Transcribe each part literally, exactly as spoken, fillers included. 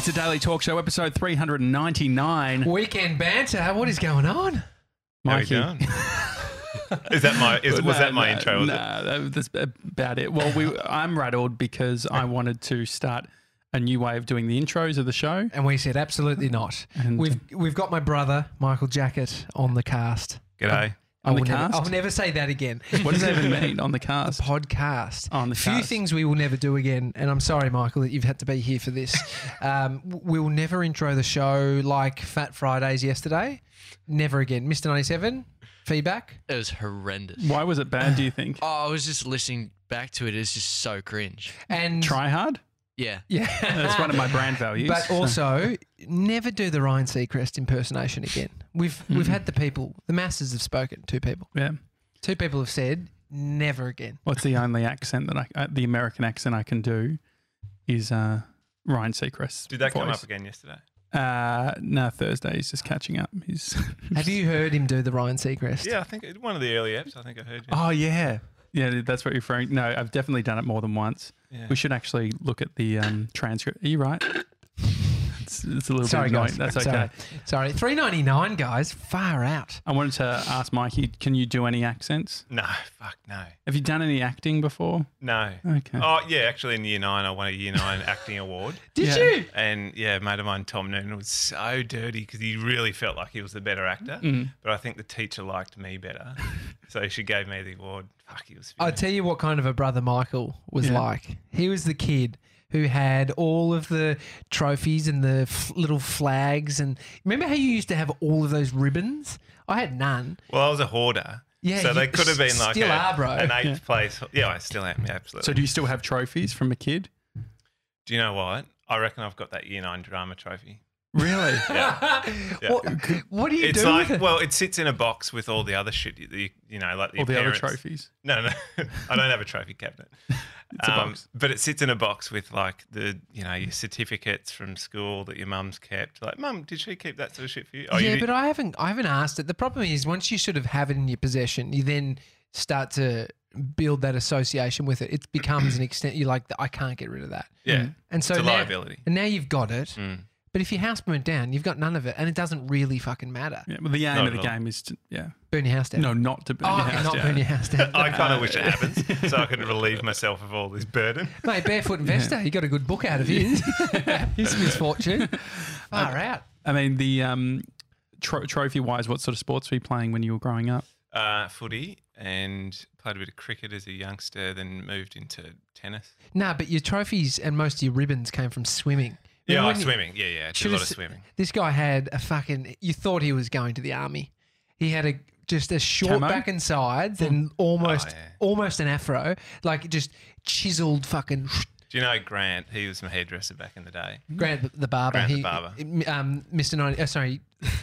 It's a Daily Talk Show, episode three ninety-nine. Weekend banter. What is going on? Mikey. How are we doing? Is that my? Is, was No, that my no, intro? Was no, it? that- that's about it. Well, we, I'm rattled because I wanted to start a new way of doing the intros of the show. And we said absolutely not. And We've we've got my brother Michael Jacket on the cast. G'day. I On the will never, cast? I'll never say that again. What does that even mean on the cast? Podcast. On the Few cast. things we will never do again, and I'm sorry, Michael, that you've had to be here for this. um, w- we'll never intro the show like Fat Fridays yesterday. Never again. Mister ninety-seven, feedback. It was horrendous. Why was it bad, do you think? Oh, I was just listening back to it. It's just so cringe. And Try hard? Yeah. yeah, That's one of my brand values. But also, never do the Ryan Seacrest impersonation again. We've we've had the people, the masses have spoken. Two people, yeah. two people have said never again. What's the only accent that I, uh, the American accent I can do is uh, Ryan Seacrest. Did that come voice. up again yesterday? Uh, no, Thursday. He's just catching up. He's. Have you heard him do the Ryan Seacrest? Yeah, I think it, one of the early apps. I think I heard you. Oh yeah, yeah. That's what you're referring. No, I've definitely done it more than once. Yeah. We should actually look at the um, transcript. Are you right? It's, it's a little Sorry, bit annoying. guys. That's okay. Sorry. Sorry. three ninety-nine, guys. Far out. I wanted to ask Mikey, can you do any accents? No, fuck no, Have you done any acting before? no. Okay. Oh yeah, actually in year nine, I won a year nine acting award, Did Yeah. you? and yeah, a mate of mine, Tom Noonan, was so dirty because he really felt like he was the better actor, Mm. but I think the teacher liked me better, so she gave me the award. Fuck, he was. I'll fuming. tell you what kind of a brother Michael was Yeah. like. He was the kid who had all of the trophies and the f- little flags. And remember how you used to have all of those ribbons? I had none. Well, I was a hoarder. Yeah, so you they could have been like still a, are, bro. an eighth Yeah. place. Yeah, I still am. Yeah, absolutely. So do you still have trophies from a kid? Do you know what? I reckon I've got that year nine drama trophy. Really? Yeah. What, what do you It's do like, with it? well, it sits in a box with all the other shit, you, you, you know, like All the your other parents. trophies. No, no, I don't have a trophy cabinet. It's a box. But it sits in a box with like the, you know, your certificates from school that your mum's kept. Like, mum, did she keep that sort of shit for you? Oh, yeah, you but I haven't I haven't asked it. The problem is once you sort of have it in your possession, you then start to build that association with it. It becomes an extent you're like, I can't get rid of that. yeah, And so it's a now, liability. and now you've got it. Mm. But if your house burnt down, you've got none of it, and it doesn't really fucking matter. Yeah, well, the aim Not of the at all. game is to, yeah. Burn your house down. No, not to burn oh, your okay, house not down. burn your house down. I kind of wish it happens so I could relieve myself of all this burden. Mate, Barefoot Investor, he got a good book out of his his misfortune. Far out. I mean, the um, tro- trophy-wise, what sort of sports were you playing when you were growing up? Uh, footy and played a bit of cricket as a youngster, then moved into tennis. Nah, but your trophies and most of your ribbons came from swimming. Yeah, Remember oh, when you- swimming. Yeah, yeah, I did a Should've lot of s- swimming. This guy had a fucking. You thought he was going to the army. He had a just a short Camo? back and sides and almost Oh, yeah. almost an afro, like just chiseled fucking. Do you know Grant? He was my hairdresser back in the day. Grant the, the barber. Grant the he, barber. Um, Mister ninety. Uh, sorry,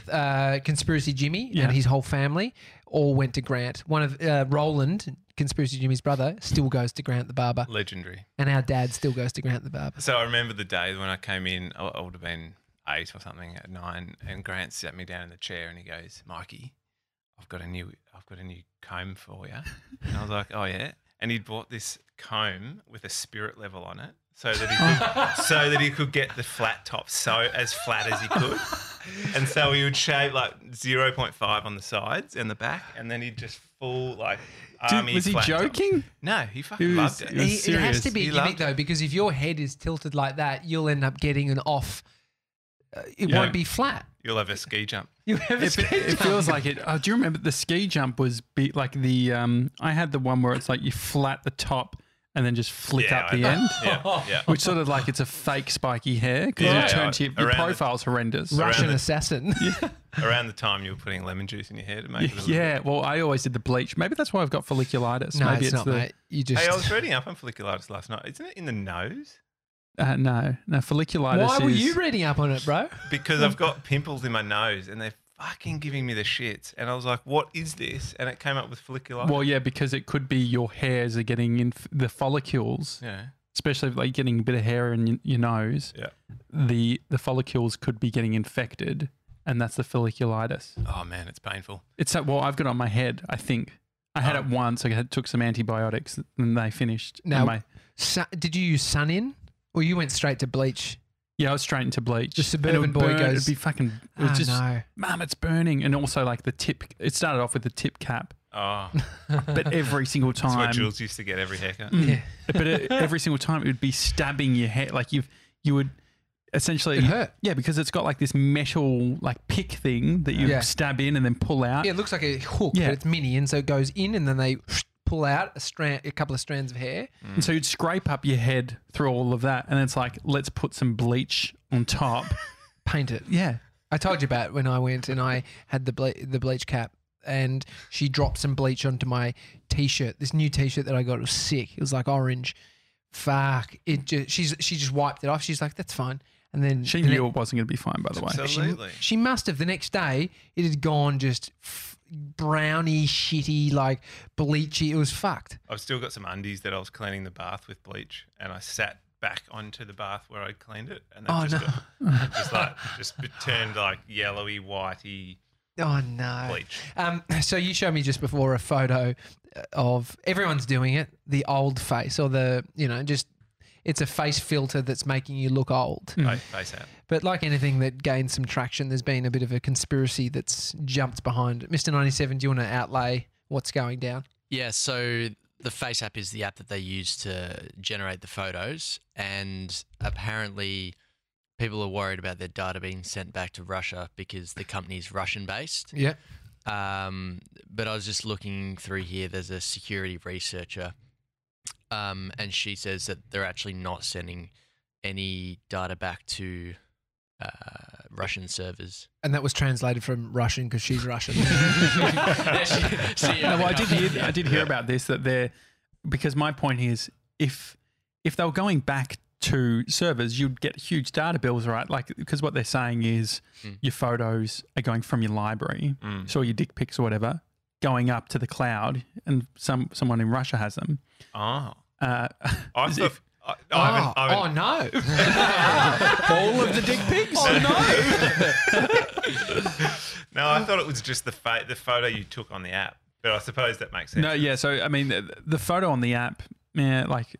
uh, Conspiracy Jimmy Yeah. and his whole family all went to Grant. One of uh, Roland, Conspiracy Jimmy's brother, still goes to Grant the barber, Legendary. and our dad still goes to Grant the barber. So I remember the day when I came in, I I would have been eight or something at nine, and Grant sat me down in the chair and he goes, "Mikey, I've got a new, I've got a new comb for you." And I was like, "Oh yeah." And he'd bought this comb with a spirit level on it, so that he could, so that he could get the flat top so as flat as he could. And so he would shave like zero point five on the sides and the back, and then he'd just full like Dude, army. was he flat top. joking? No, he fucking He was- loved it. he was- He, it has to serious. be a He gimmick loved though, because if your head is tilted like that, you'll end up getting an off. Uh, it Yeah. won't be flat. You'll have a ski jump. You have a It, ski it jump. feels like it. Oh, do you remember the ski jump was be, like the? Um, I had the one where it's like you flat the top and then just flick Yeah, up the I- end, Yeah, yeah. which sort of like it's a fake spiky hair because Yeah, you turn to your, your around the- profile's horrendous. Russian around the- assassin. Around the time you were putting lemon juice in your hair to make it a little Yeah, well, I always did the bleach. Maybe that's why I've got folliculitis. no, Maybe it's, not, the, mate. You just. Hey, I was reading up on folliculitis last night. Isn't it in the nose? Uh, no, no, folliculitis. Why were is, you reading up on it, bro? Because I've got pimples in my nose and they're fucking giving me the shits. And I was like, what is this? And it came up with folliculitis. Well, yeah, because it could be your hairs are getting in the follicles, Yeah. especially if like getting a bit of hair in your, your nose. Yeah. The the follicles could be getting infected, and that's the folliculitis. Oh, man, it's painful. It's uh, well, I've got it on my head. I think I had Oh. it once. I had, took some antibiotics, and they finished. Now- And my, Su- did you use sun in, or you went straight to bleach? Yeah, I was straight into bleach. The And it suburban would boy burn, goes, It'd be fucking. It was "Ah, just, no." Mum, it's burning, and also like the tip. It started off with the tip cap, Oh, but every single that's what time, Jules used to get every haircut. Mm. Yeah. but it, every single time it would be stabbing your hair. Like you've, you would essentially, It hurt. yeah, because it's got like this metal like pick thing that you Yeah. stab in and then pull out. Yeah, it looks like a hook, Yeah. but it's mini, and so it goes in, and then they pull out a strand, a couple of strands of hair. And so you'd scrape up your head through all of that, and it's like, let's put some bleach on top. Paint it. Yeah. I told you about when I went and I had the ble- the bleach cap, and she dropped some bleach onto my t-shirt. This new t-shirt that I got was sick. It was like orange. Fuck! It just she's she just wiped it off. She's like, "That's fine." And then She the knew ne- it wasn't going to be fine, by the way. So- she, Absolutely. she must have. The next day, it had gone just f- browny, shitty, like bleachy. It was fucked. I've still got some undies that I was cleaning the bath with bleach, and I sat back onto the bath where I'd cleaned it, and they Oh, just, no. got, just like just turned like yellowy, whitey Oh no. bleach. Um, so you showed me just before a photo of everyone's doing it, the old face or the, you know, just it's a face filter that's making you look old. Mm. Face- Face out. But like anything that gains some traction, there's been a bit of a conspiracy that's jumped behind it. Mister ninety-seven, do you want to outlay what's going down? Yeah, so the Face app is the app that they use to generate the photos, and apparently people are worried about their data being sent back to Russia because the company's Russian-based. Yeah. Um, but I was just looking through here. There's a security researcher, um, and she says that they're actually not sending any data back to uh, Russian servers. And that was translated from Russian because she's Russian. Yeah, she- she- No, well, I did hear. I did hear about this that they're because my point is if if they were going back to servers, you'd get huge data bills, right? Like because what they're saying is Mm. your photos are going from your library, Mm. so your dick pics or whatever, going up to the cloud, and some someone in Russia has them. Oh, Uh, I as thought. if- I, I haven't, I oh, haven't, oh no. all of the dick pics. no, I thought it was just the fa- the photo you took on the app, but I suppose that makes sense. No, yeah. So I mean, the, the photo on the app, yeah, like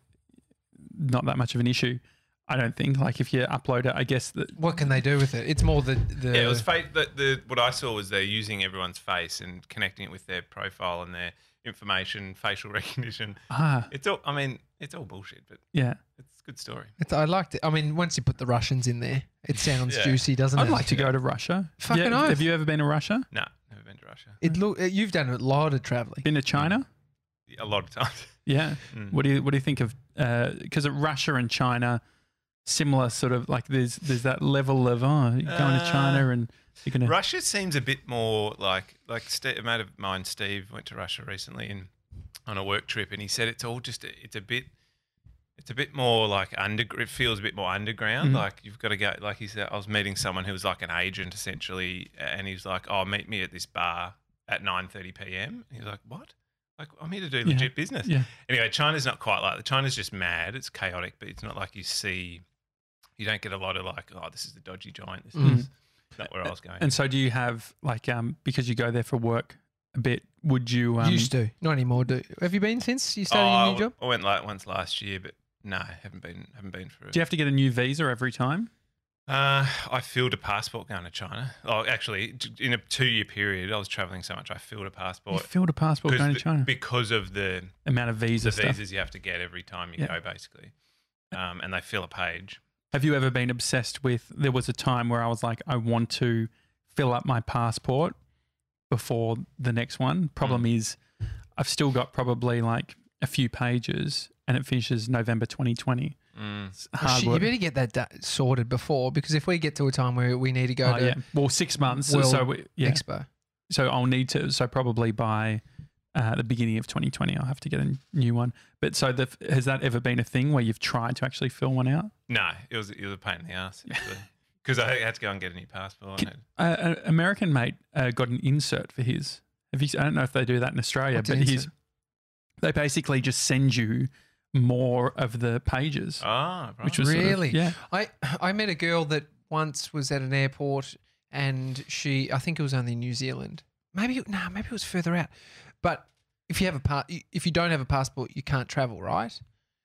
not that much of an issue. I don't think. Like if you upload it, I guess that What can they do with it? It's more the the. Yeah, it was fake. The, the what I saw was they're using everyone's face and connecting it with their profile and their information, facial recognition. ah, It's all. I mean, it's all bullshit, but yeah. it's a good story. It's, I liked it. I mean, once you put the Russians in there, it sounds Yeah. juicy, doesn't I'd it? like to go to Russia. Fucking yeah, oath. have you ever been to Russia? No, never been to Russia. It look. You've done a lot of traveling. Been to China? A lot of times. Yeah. Mm. What do you What do you think of? Because Russia and China, similar sort of like there's there's that level of oh you're going to Uh, China and you're gonna Russia seems a bit more like like Steve, a mate of mine, Steve, went to Russia recently and on a work trip, and he said it's all just it's a bit it's a bit more like under it feels a bit more underground. Mhm. Like you've got to go. Like he said, I was meeting someone who was like an agent essentially, and he's like, "Oh, meet me at this bar at nine thirty p.m." And he's like, "What?" Like I'm here to do legit business. yeah Anyway, China's not quite like that. China's just mad. It's chaotic, but it's not like you see. You don't get a lot of like, oh, this is the dodgy giant. This Mm. is not where I was going. And so do you have like um because you go there for work a bit? Would you um, Used to, not anymore. Do have you been since you oh, started your new I- job? I went like once last year, but no, haven't been. Haven't been for it. do you have to get a new visa every time? Uh, I filled a passport going to China. Oh, actually, in a two-year period, I was traveling so much, I filled a You passport. filled a passport going to be- China. because of the Amount of visa the stuff. visas you have to get every time you Yeah. go, basically. Um, and they fill a page. Have you ever been obsessed with? There was a time where I was like, I want to fill up my passport before the next one. Problem Mm. is, I've still got probably like a few pages, and it finishes November twenty twenty. Mm. It's Oh, hard shit, you work. better get that da- sorted before, because if we get to a time where we need to go Oh, to yeah. Well, six months. World so we, yeah. Expo, So I'll need to. So probably by uh, the beginning of twenty twenty, I'll have to get a new one. But so the, has that ever been a thing where you've tried to actually fill one out? No, it was it was a pain in the ass because I had to go and get a new passport. Can- Uh, an American mate uh, got an insert for his. Have you? I don't know if they do that in Australia, What's but an he's. insert? They basically just send you more of the pages, Ah, right. which was sort of- Really? yeah. I I met a girl that once was at an airport, and she I think it was only New Zealand. Maybe no, nah, maybe it was further out. But if you have a pa- if you don't have a passport, you can't travel, right? Mm.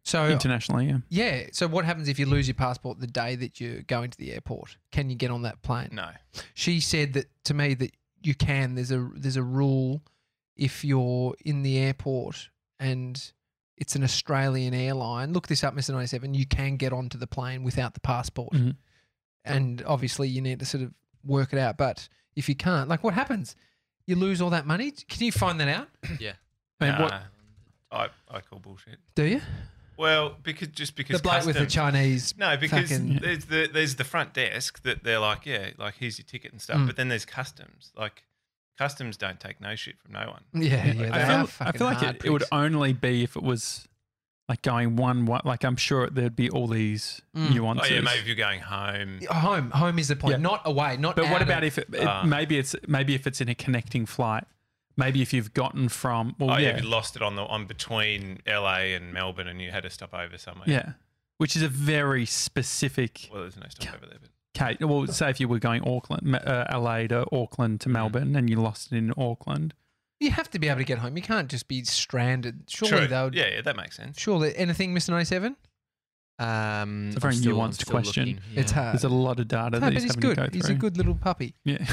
So internationally. Yeah. yeah. So what happens if you lose your passport the day that you're going to the airport? Can you get on that plane? No. She said that to me that you can. There's a there's a rule if you're in the airport and it's an Australian airline. Look this up, Mister ninety-seven. You can get onto the plane without the passport, Mhm. and obviously you need to sort of work it out. But if you can't, like, what happens? You lose all that money. Can you find that out? Yeah. I mean, Nah, what, I, I call bullshit. Do you? Well, because just because The bloke with the customs- Chinese. No, because fucking- there's the there's the front desk that they're like, yeah, like here's your ticket and stuff. Mm. But then there's customs. Like customs don't take no shit from no one. Yeah, yeah. They I are feel, I fucking feel like hard it, it would pricks. only be if it was like going one, one like I'm sure there'd be all these Mm. nuances. Oh yeah, maybe if you're going home. Home, home is the point. Yeah. Not away. Not. But out what of- about if it, it Ah. maybe it's maybe if it's in a connecting flight? Maybe if you've gotten from well, Oh yeah, yeah, if you lost it on the on between L A and Melbourne, and you had to stop over somewhere. yeah, which is a very specific Well, there's no stopover there, but case. Well, say if you were going Auckland, uh, L A to Auckland to Melbourne, and you lost it in Auckland. You have to be able to get home. You can't just be stranded. Surely True. they would. Yeah, yeah, that makes sense. Surely anything, Mister ninety-seven? Um, It's a very I'm still- I'm nuanced still question. looking, It's yeah. hard. There's a lot of data No, that but he's he's having good. to go He's through. a good little puppy. Yeah.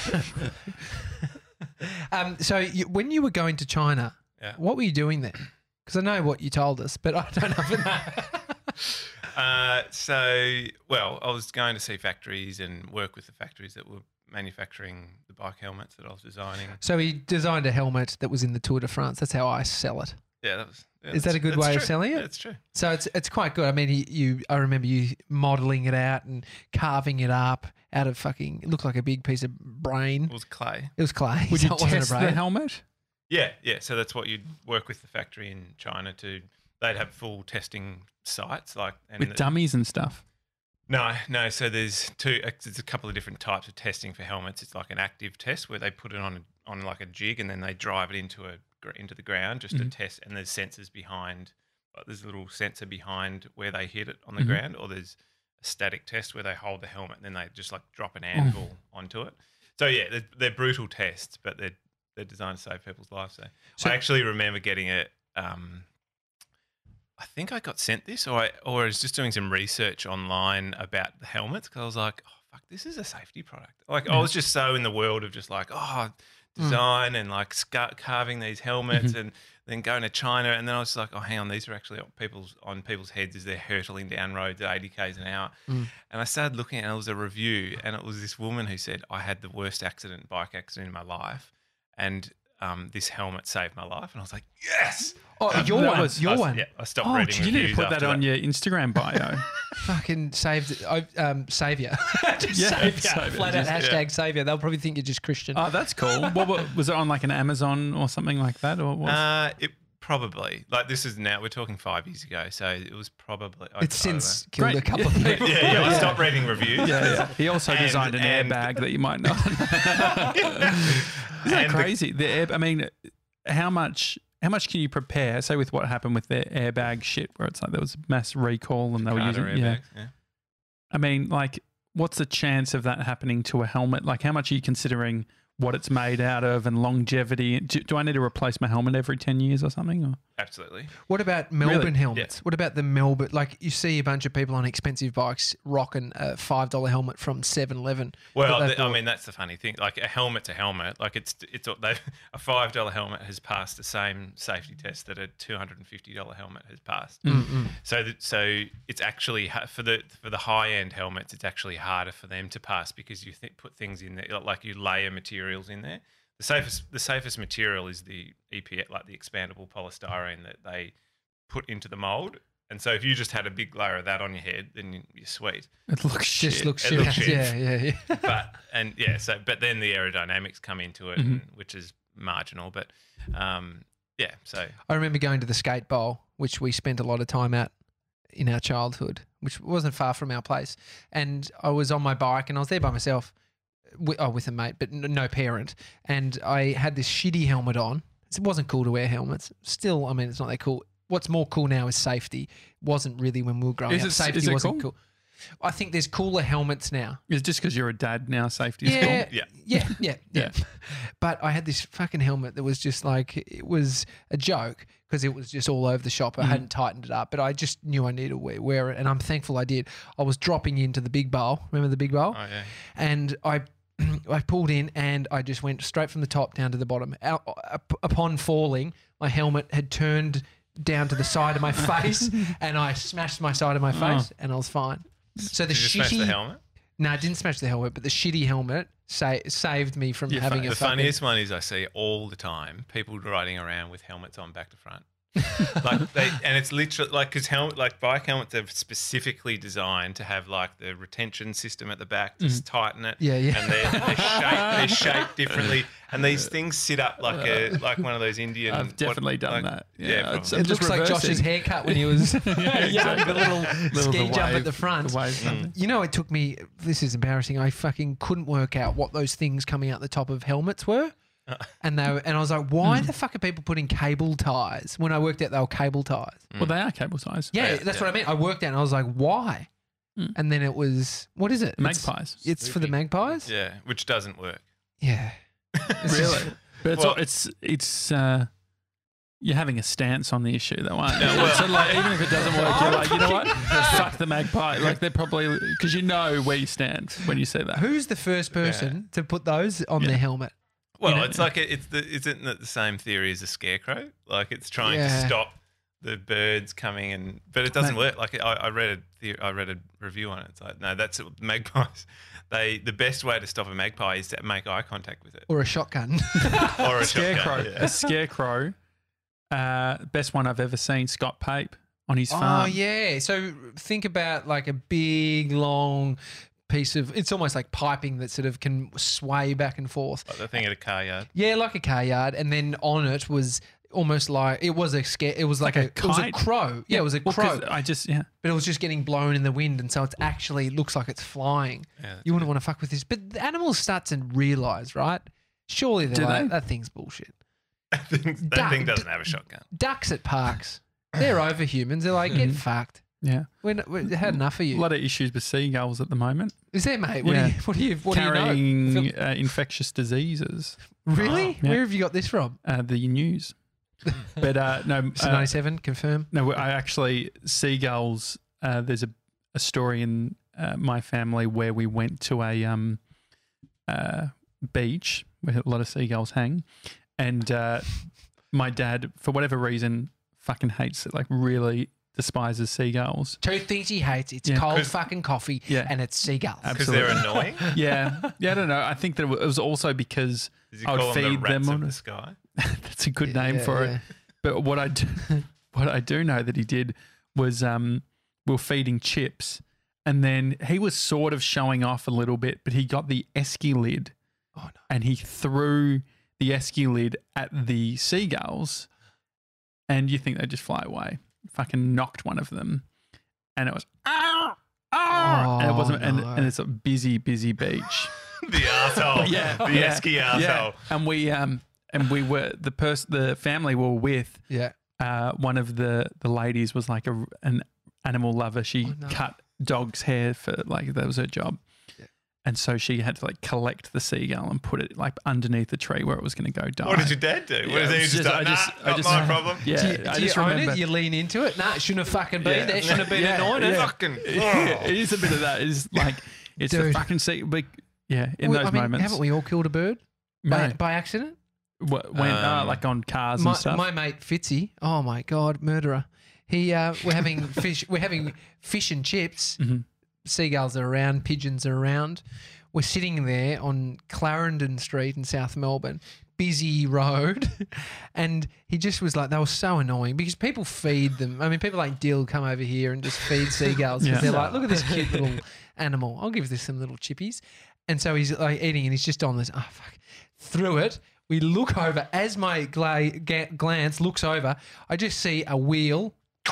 um, so you, when you were going to China, Yeah. what were you doing there? Because I know what you told us, but I don't know. Uh, so, well, I was going to see factories and work with the factories that were manufacturing the bike helmets that I was designing. So he designed a helmet that was in the Tour de France. That's how I sell it. Yeah, that was. Yeah, Is that that's- a good that's way of true. selling it? Yeah, that's true. So it's it's quite good. I mean, he, you I remember you modelling it out and carving it up out of fucking. It looked like a big piece of brain. It was clay. It was clay. Would so you it wasn't a test the brain. helmet? Yeah, yeah. So that's what you'd work with the factory in China to. They'd have full testing sites, like and With the- dummies and stuff. No, no. So there's two. There's a couple of different types of testing for helmets. It's like an active test where they put it on a, on like a jig and then they drive it into a gr- into the ground just Mhm. to test. And there's sensors behind. Like there's a little sensor behind where they hit it on the Mhm. ground, or there's a static test where they hold the helmet and then they just like drop an anvil onto it. So yeah, they're, they're brutal tests, but they're they're designed to save people's lives. So, So- I actually remember getting it. Um, I think I got sent this, or I, or I was just doing some research online about the helmets because I was like, oh fuck, this is a safety product. Like I was just so in the world of just like, oh, design and like scar- carving these helmets, and then going to China, and then I was like, oh, hang on, these are actually on people's on people's heads as they're hurtling down roads at eighty k's an hour. Mm. And I started looking, and it was a review, and it was this woman who said I had the worst accident, bike accident in my life, and um, this helmet saved my life, and I was like, yes. Oh, Um, your that one. was- your I was- one. Yeah, I stopped Oh, reading You need reviews to put that after on your Instagram bio. Fucking saved. I um, savior. just Yeah, savior. savior, Flat out just- hashtag savior. They'll probably think you're just Christian. Oh, that's cool. What, what was it on like an Amazon or something like that, or what was Uh, it probably like this is now we're talking five years ago, so it was probably. I- it's I don't since killed Great. a couple of Yeah. people. know. Yeah, yeah. I stopped reading reviews. yeah, yeah. He also And- designed an and- airbag that you might not. Isn't that And the- crazy? The, air, I mean, how much? How much can you prepare? Say with what happened with their airbag shit, where it's like there was mass recall and they were Carter using. Yeah. airbags, yeah. I mean, like, what's the chance of that happening to a helmet? Like, how much are you considering what it's made out of and longevity? Do, do I need to replace my helmet every ten years or something? Or? Absolutely. What about Melbourne Really? helmets? What about the Melbourne? Like you see a bunch of people on expensive bikes rocking a five dollar helmet from seven eleven. Well, that the, they I bought. mean that's the funny thing. Like a helmet's a helmet. Like it's it's they, a five dollar helmet has passed the same safety test that a two hundred and fifty dollar helmet has passed. Mm-mm. So that, so it's actually ha- for the for the high end helmets, it's actually harder for them to pass because you th- put things in there like you layer materials in there. The safest the safest material is the E P F, like the expandable polystyrene that they put into the mold. And so if you just had a big layer of that on your head, then you- you're sweet. It looks shit. Just looks It shit. looks shit. Yeah, yeah, yeah. But and yeah, so but then the aerodynamics come into it, Mhm. and, which is marginal. But um, yeah, so I remember going to the skate bowl, which we spent a lot of time at in our childhood, which wasn't far from our place. And I was on my bike and I was there by myself, with, oh, with a mate, but n- no parent. And I had this shitty helmet on. It wasn't cool to wear helmets. Still, I mean, it's not that cool. What's more cool now is safety. Wasn't really when we were growing Is up. it- Safety is it wasn't cool? cool. I think there's cooler helmets now. It's just because you're a dad now, safety is Yeah, cool. Yeah. yeah, yeah, yeah, Yeah. But I had this fucking helmet that was just like, it was a joke because it was just all over the shop. I Mm. hadn't tightened it up, but I just knew I needed to wear, wear it, and I'm thankful I did. I was dropping into the big bowl. Remember the big bowl? Oh yeah. And I I pulled in and I just went straight from the top down to the bottom. Out, up, upon falling, my helmet had turned down to the side of my face, and I smashed my side of my face, and I was fine. So the Did you smash shitty, the helmet? no, I didn't smash the helmet, but the shitty helmet sa- saved me from Yeah, having fu- a The fucking. funniest one is I see all the time people riding around with helmets on back to front. like they, and it's literally like because helmet like bike helmets are specifically designed to have like the retention system at the back to tighten it. Yeah, yeah. And they're, they're shaped they're shaped differently, and these things sit up like a like one of those Indian. I've what- definitely done like- that. Yeah, Yeah, probably. it's- It just looks like reversing. Josh's haircut when he was Yeah, young, the little, Little ski the jump at wave- the front. the wave something. You know, it took me. This is embarrassing. I fucking couldn't work out what those things coming out the top of helmets were. And they were, and I was like, why the fuck are people putting cable ties? When I worked out they were cable ties. Well, they are cable ties. Yeah, Yeah, that's yeah. what I meant. I worked out and I was like, why? Mm. And then it was, what is it? The It's- magpies. It's, for the magpies? Yeah, which doesn't work. Yeah. Really? But it's Well- all, it's it's uh, you're having a stance on the issue, though, aren't you? Yeah, well- so like, even if it doesn't work, you're like, you know what? Fuck the magpie. Like they're probably because you know where you stand when you say that. Who's the first person to put those on Yeah. their helmet? Well, You know- it's like a, it's the isn't it the same theory as a scarecrow? Like it's trying Yeah. to stop the birds coming and, but it doesn't Mate. work. Like I, I read a the- I read a review on it. It's like no, that's magpies. They the best way to stop a magpie is to make eye contact with it Or a shotgun? or a Scarecrow. shotgun, yeah. A scarecrow. Uh, best one I've ever seen. Scott Pape on his Oh, farm. yeah. So think about like a big, long piece of, it's almost like piping that sort of can sway back and forth. Like the thing at a car yard. Yeah, like a car yard. And then on it was almost like, it was a scare, it was like, Like a, a it was a kite? crow. Yeah, it was a Well, 'cause crow. I just yeah. But it was just getting blown in the wind. And so it's actually looks like it's flying. Yeah, You wouldn't want to fuck with this. But the animals start to realise, right? Surely they're Do like, they? that thing's bullshit. that thing, that Duck- thing doesn't have a shotgun. Ducks at parks, they're over humans. They're like, get Mhm. fucked. Yeah. We're, not- we had enough of A you. lot of issues with seagulls at the moment. Is there, mate? What Yeah. do you, what do you, what Carrying do you know? uh, infectious diseases. Really? Yeah. Where have you got this from? Uh, the news. But uh, no, So uh, ninety-seven, confirm. no, I actually seagulls. Uh, there's a, a story in uh, my family where we went to a um, uh, beach where a lot of seagulls hang, and uh, my dad, for whatever reason, fucking hates it. Like really despises seagulls. Two things he hates. It's Yeah. cold 'Cause- fucking coffee Yeah. and it's seagulls. Because they're Absolutely. annoying. Yeah, yeah. I don't know. I think that it was also because Does he I would call them the feed them rats on of the a- sky? that's a good name Yeah, for yeah. it. But what I do, what I do know that he did was um, we were feeding chips, and then he was sort of showing off a little bit, but he got the esky lid, Oh, no. and he threw the esky lid at the seagulls, and you think they just fly away? Fucking knocked one of them, and it was ah ah, and it Oh, wasn't, and, no. and it's a busy, busy beach. The asshole. Yeah, The yeah, esky yeah. asshole. And we um and we were the person, the family we were with. Yeah. Uh, one of the the ladies was like a an animal lover. She Oh, no. cut dogs' hair for like that was her job. Yeah. And so she had to like collect the seagull and put it like underneath the tree where it was going to go die. What did your dad do? What Yeah, does he it was just, just- like, I just- nah, I not just- my problem? Yeah, do you, I do just you own remember. it? You lean into it? Nah, it shouldn't have fucking been Yeah. there. Shouldn't have been Yeah, anointed. yeah. Fucking. it is a bit of that. It's like it's the Dude. fucking sea. But yeah, in Well, those I mean, moments, haven't we all killed a bird no, by, by accident? wh- when uh, Um, like on cars My, and stuff. my mate Fitzy, oh my god, murderer. He, uh, we're having fish. We're having fish and chips. Mhm. Seagulls are around. Pigeons are around. We're sitting there on Clarendon Street in South Melbourne, busy road, and he just was like, they were so annoying because people feed them. I mean, people like Dill come over here and just feed seagulls because Yeah. they're like, look at this cute little animal. I'll give this some little chippies. And so he's like eating and he's just on this. Oh fuck! Through it. We look over as my gla- ga- glance looks over. I just see a wheel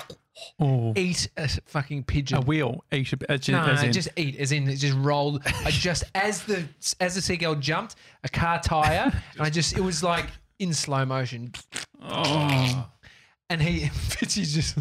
Oh, eat a s- fucking pigeon. a wheel. Each, as in, No, as in- just eat, as in it just rolled. I just as the as the seagull jumped, a car tire, and I just it was like in slow motion, oh. And he, Fitzy's just,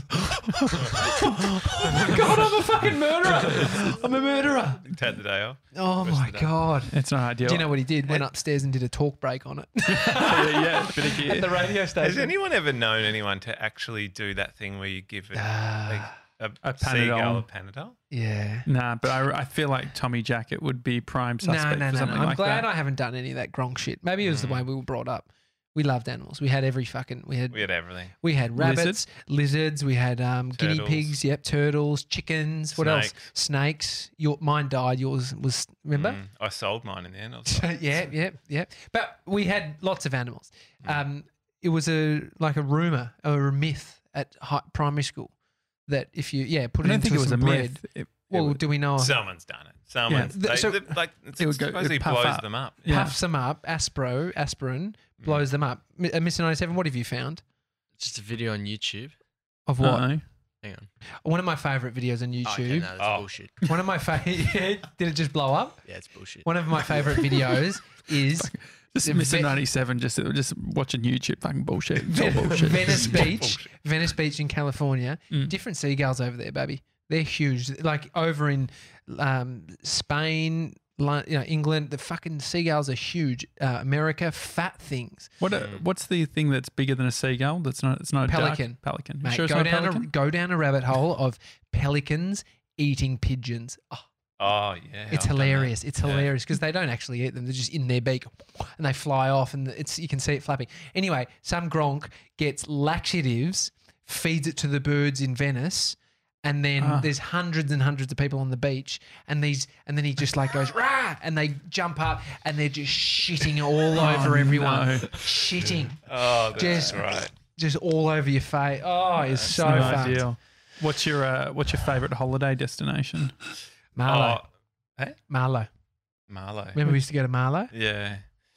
oh my God, I'm a fucking murderer. I'm a murderer. Take the day off. Oh Rest my of the day. God. It's not ideal. Do you know what he did? Went upstairs and did a talk break on it yeah, yeah, bit of gear. at the radio Has station. anyone ever known anyone to actually do that thing where you give it Ah, a, A a Panadol. seagull a Panadol? yeah. Nah, but I, I feel like Tommy Jacket would be prime No, suspect no, for no, no. something I'm like glad that. I haven't done any of that gronk shit. Maybe it was the Mm. way we were brought up. We loved animals. We had every fucking, we had We had everything. We had rabbits, Lizards? lizards. We had um, guinea Turtles. pigs. Yep, turtles, chickens. What else? Snakes. Snakes. Your mine died. Yours was. Remember? Mm, I sold mine in the end. I was like, yeah, yeah, yeah. But we had lots of animals. Mm. Um, it was a like a rumor or a myth at hi- primary school that if you yeah put I it don't into think it was a some bread. myth. It, Well, it, do we know? someone's done it. Someone's The- they, so- they- like it's, It would go- supposedly it'd puff blows up. them up. yeah. Puffs them up. Aspro, aspirin blows them up. M- uh, Mister ninety-seven, what have you found? Just a video on YouTube. Of what? Uh-oh. Hang on. One of my favorite videos on Oh, okay, YouTube. no, that's Oh. bullshit. One of my favorite. Did it just blow up? Yeah, it's bullshit. One of my favorite videos is Just The Mister ve- ninety-seven, just just watching YouTube, fucking bullshit. It's all bullshit. Venice Beach, Bullshit. Venice Beach in California. Mm. Different seagulls over there, baby. They're huge. Like over in um, Spain, Lo- you know, England, the fucking seagulls are huge. Uh, America, fat things. What a, what's the thing that's bigger than a seagull? That's not. It's not a duck? Pelican. Pelican. You Mate, sure it's go not a down a, pelican? go down a rabbit hole of pelicans eating pigeons. Oh, Oh yeah, it's I've done that. hilarious. It's Yeah. hilarious because they don't actually eat them. They're just in their beak and they fly off and it's you can see it flapping. Anyway, some gronk gets laxatives, feeds it to the birds in Venice, and then Ah. there's hundreds and hundreds of people on the beach and these and then he just like goes rah and they jump up and they're just shitting all Oh, over everyone. no. Shitting. Oh, that's Just- right. Just all over your face. Oh, it's so no fucked. ideal. What's your uh, what's your favourite holiday destination? Marlow. Oh, Marlow. Marlow. Remember we used to go to Marlow? Yeah,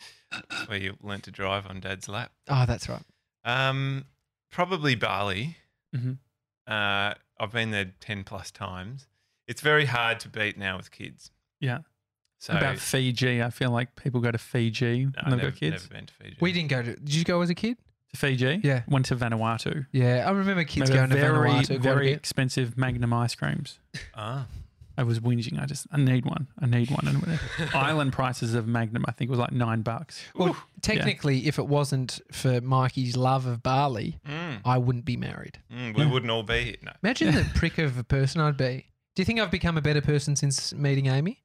where you learnt to drive on Dad's lap. Oh, that's right. Um, probably Bali. hmm Uh, I've been there ten plus times. It's very hard to beat now with kids. Yeah. So About Fiji, I feel like people go to Fiji no, when they've never, got kids. never been to Fiji. We didn't go to. Did you go as a kid? To Fiji, Yeah. Went to Vanuatu. Yeah, I remember kids They were going to very, Vanuatu. quite a very bit. expensive Magnum ice creams. Ah, I was whinging. I just, I need one. I need one. And island prices of Magnum, I think, was like nine bucks. Well, technically, if it wasn't for Mikey's love of Bali, mm, I wouldn't be married. mm, we Yeah. wouldn't all be here. No. Imagine the prick of a person I'd be. Do you think I've become a better person since meeting Amy?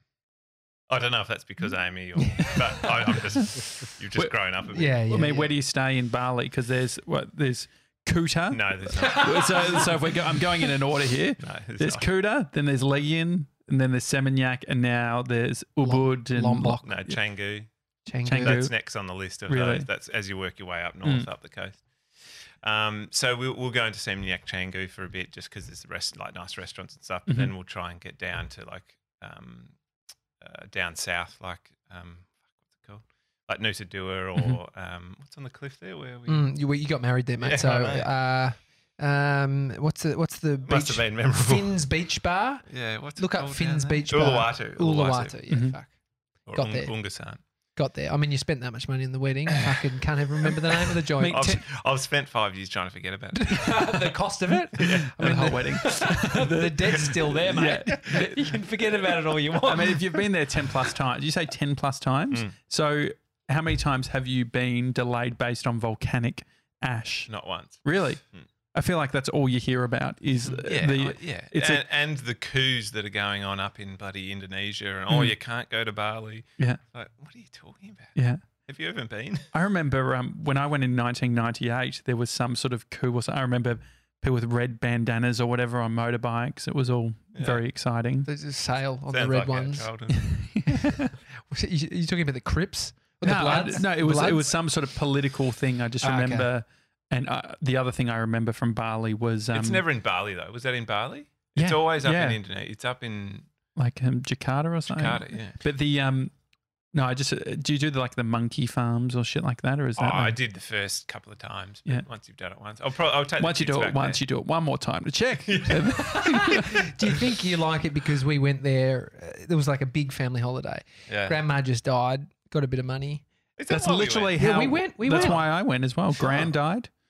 I don't know if that's because Amy or, but I, I'm just you've just Wait, grown up a bit. Yeah, yeah. I mean, yeah. where do you stay in Bali? Because there's what there's Kuta. No, there's not. so, so if we go, I'm going in an order here. No, there's There's not. Kuta, then there's Legion, and then there's Seminyak, and now there's Ubud and Lombok. No, Canggu. Canggu. Canggu. That's next on the list of Really? those. That's as you work your way up north, Mm. up the coast. Um, so we'll, we'll go into Seminyak, Canggu for a bit, just because there's rest, like nice restaurants and stuff. But Mhm. then we'll try and get down to like um, uh, down south, like um, what's it called, like Nusa Dua or Mhm. um, what's on the cliff there where we Mm, you, well, you got married there, mate. Yeah, so, I uh, um, what's the what's the must beach? have been memorable. Finn's Beach Bar. Yeah, what's it Look up called Finn's down there? Beach Bar. Uluwatu. Uluwatu. Yeah, Mhm. fuck. Or Got Ung- there. Ungasan. Got there. I mean, you spent that much money on the wedding. Fucking can't even remember the name of the joint. I've, I've spent five years trying to forget about it. the cost of it. I the mean, whole the, wedding. the debt's still there, mate. you can forget about it all you want. I mean, if you've been there ten plus times, you say ten plus times. Mm. So how many times have you been delayed based on volcanic ash? Not once. Really? Mm. I feel like that's all you hear about is Yeah, the I- yeah. it's and, a- and the coups that are going on up in bloody Indonesia, and oh, Mm. you can't go to Bali. yeah, Like, what are you talking about? yeah. Have you ever been? I remember um, when I went in nineteen ninety-eight, there was some sort of coup or something. I remember people with red bandanas or whatever on motorbikes. It was all Yeah. very exciting. There's a sale on Sounds the red like our ones. childhood. Was it- you, you talking about the Crips? Or the no, I- Bloods? no, it was it Bloods? was some sort of political thing. I just Ah, okay. remember, and uh, the other thing I remember from Bali was um, it's never in Bali though. Was that in Bali? It's Yeah, always up yeah. in Indonesia. It's up in like um, Jakarta or something. Jakarta. Yeah. But the um, no, I just uh, do you do the, like the monkey farms or shit like that, or is Oh, that I like- did the first couple of times. But Yeah. Once you've done it once, I'll probably I'll take once the you do kids it back once, there. you do it one more time to check. Do you think you like it because we went there? Uh, there was like a big family holiday. Yeah. Grandma just died, got a bit of money. Is that That's why we literally went? how Yeah, we went- we that's went. why I went as well. Gran died.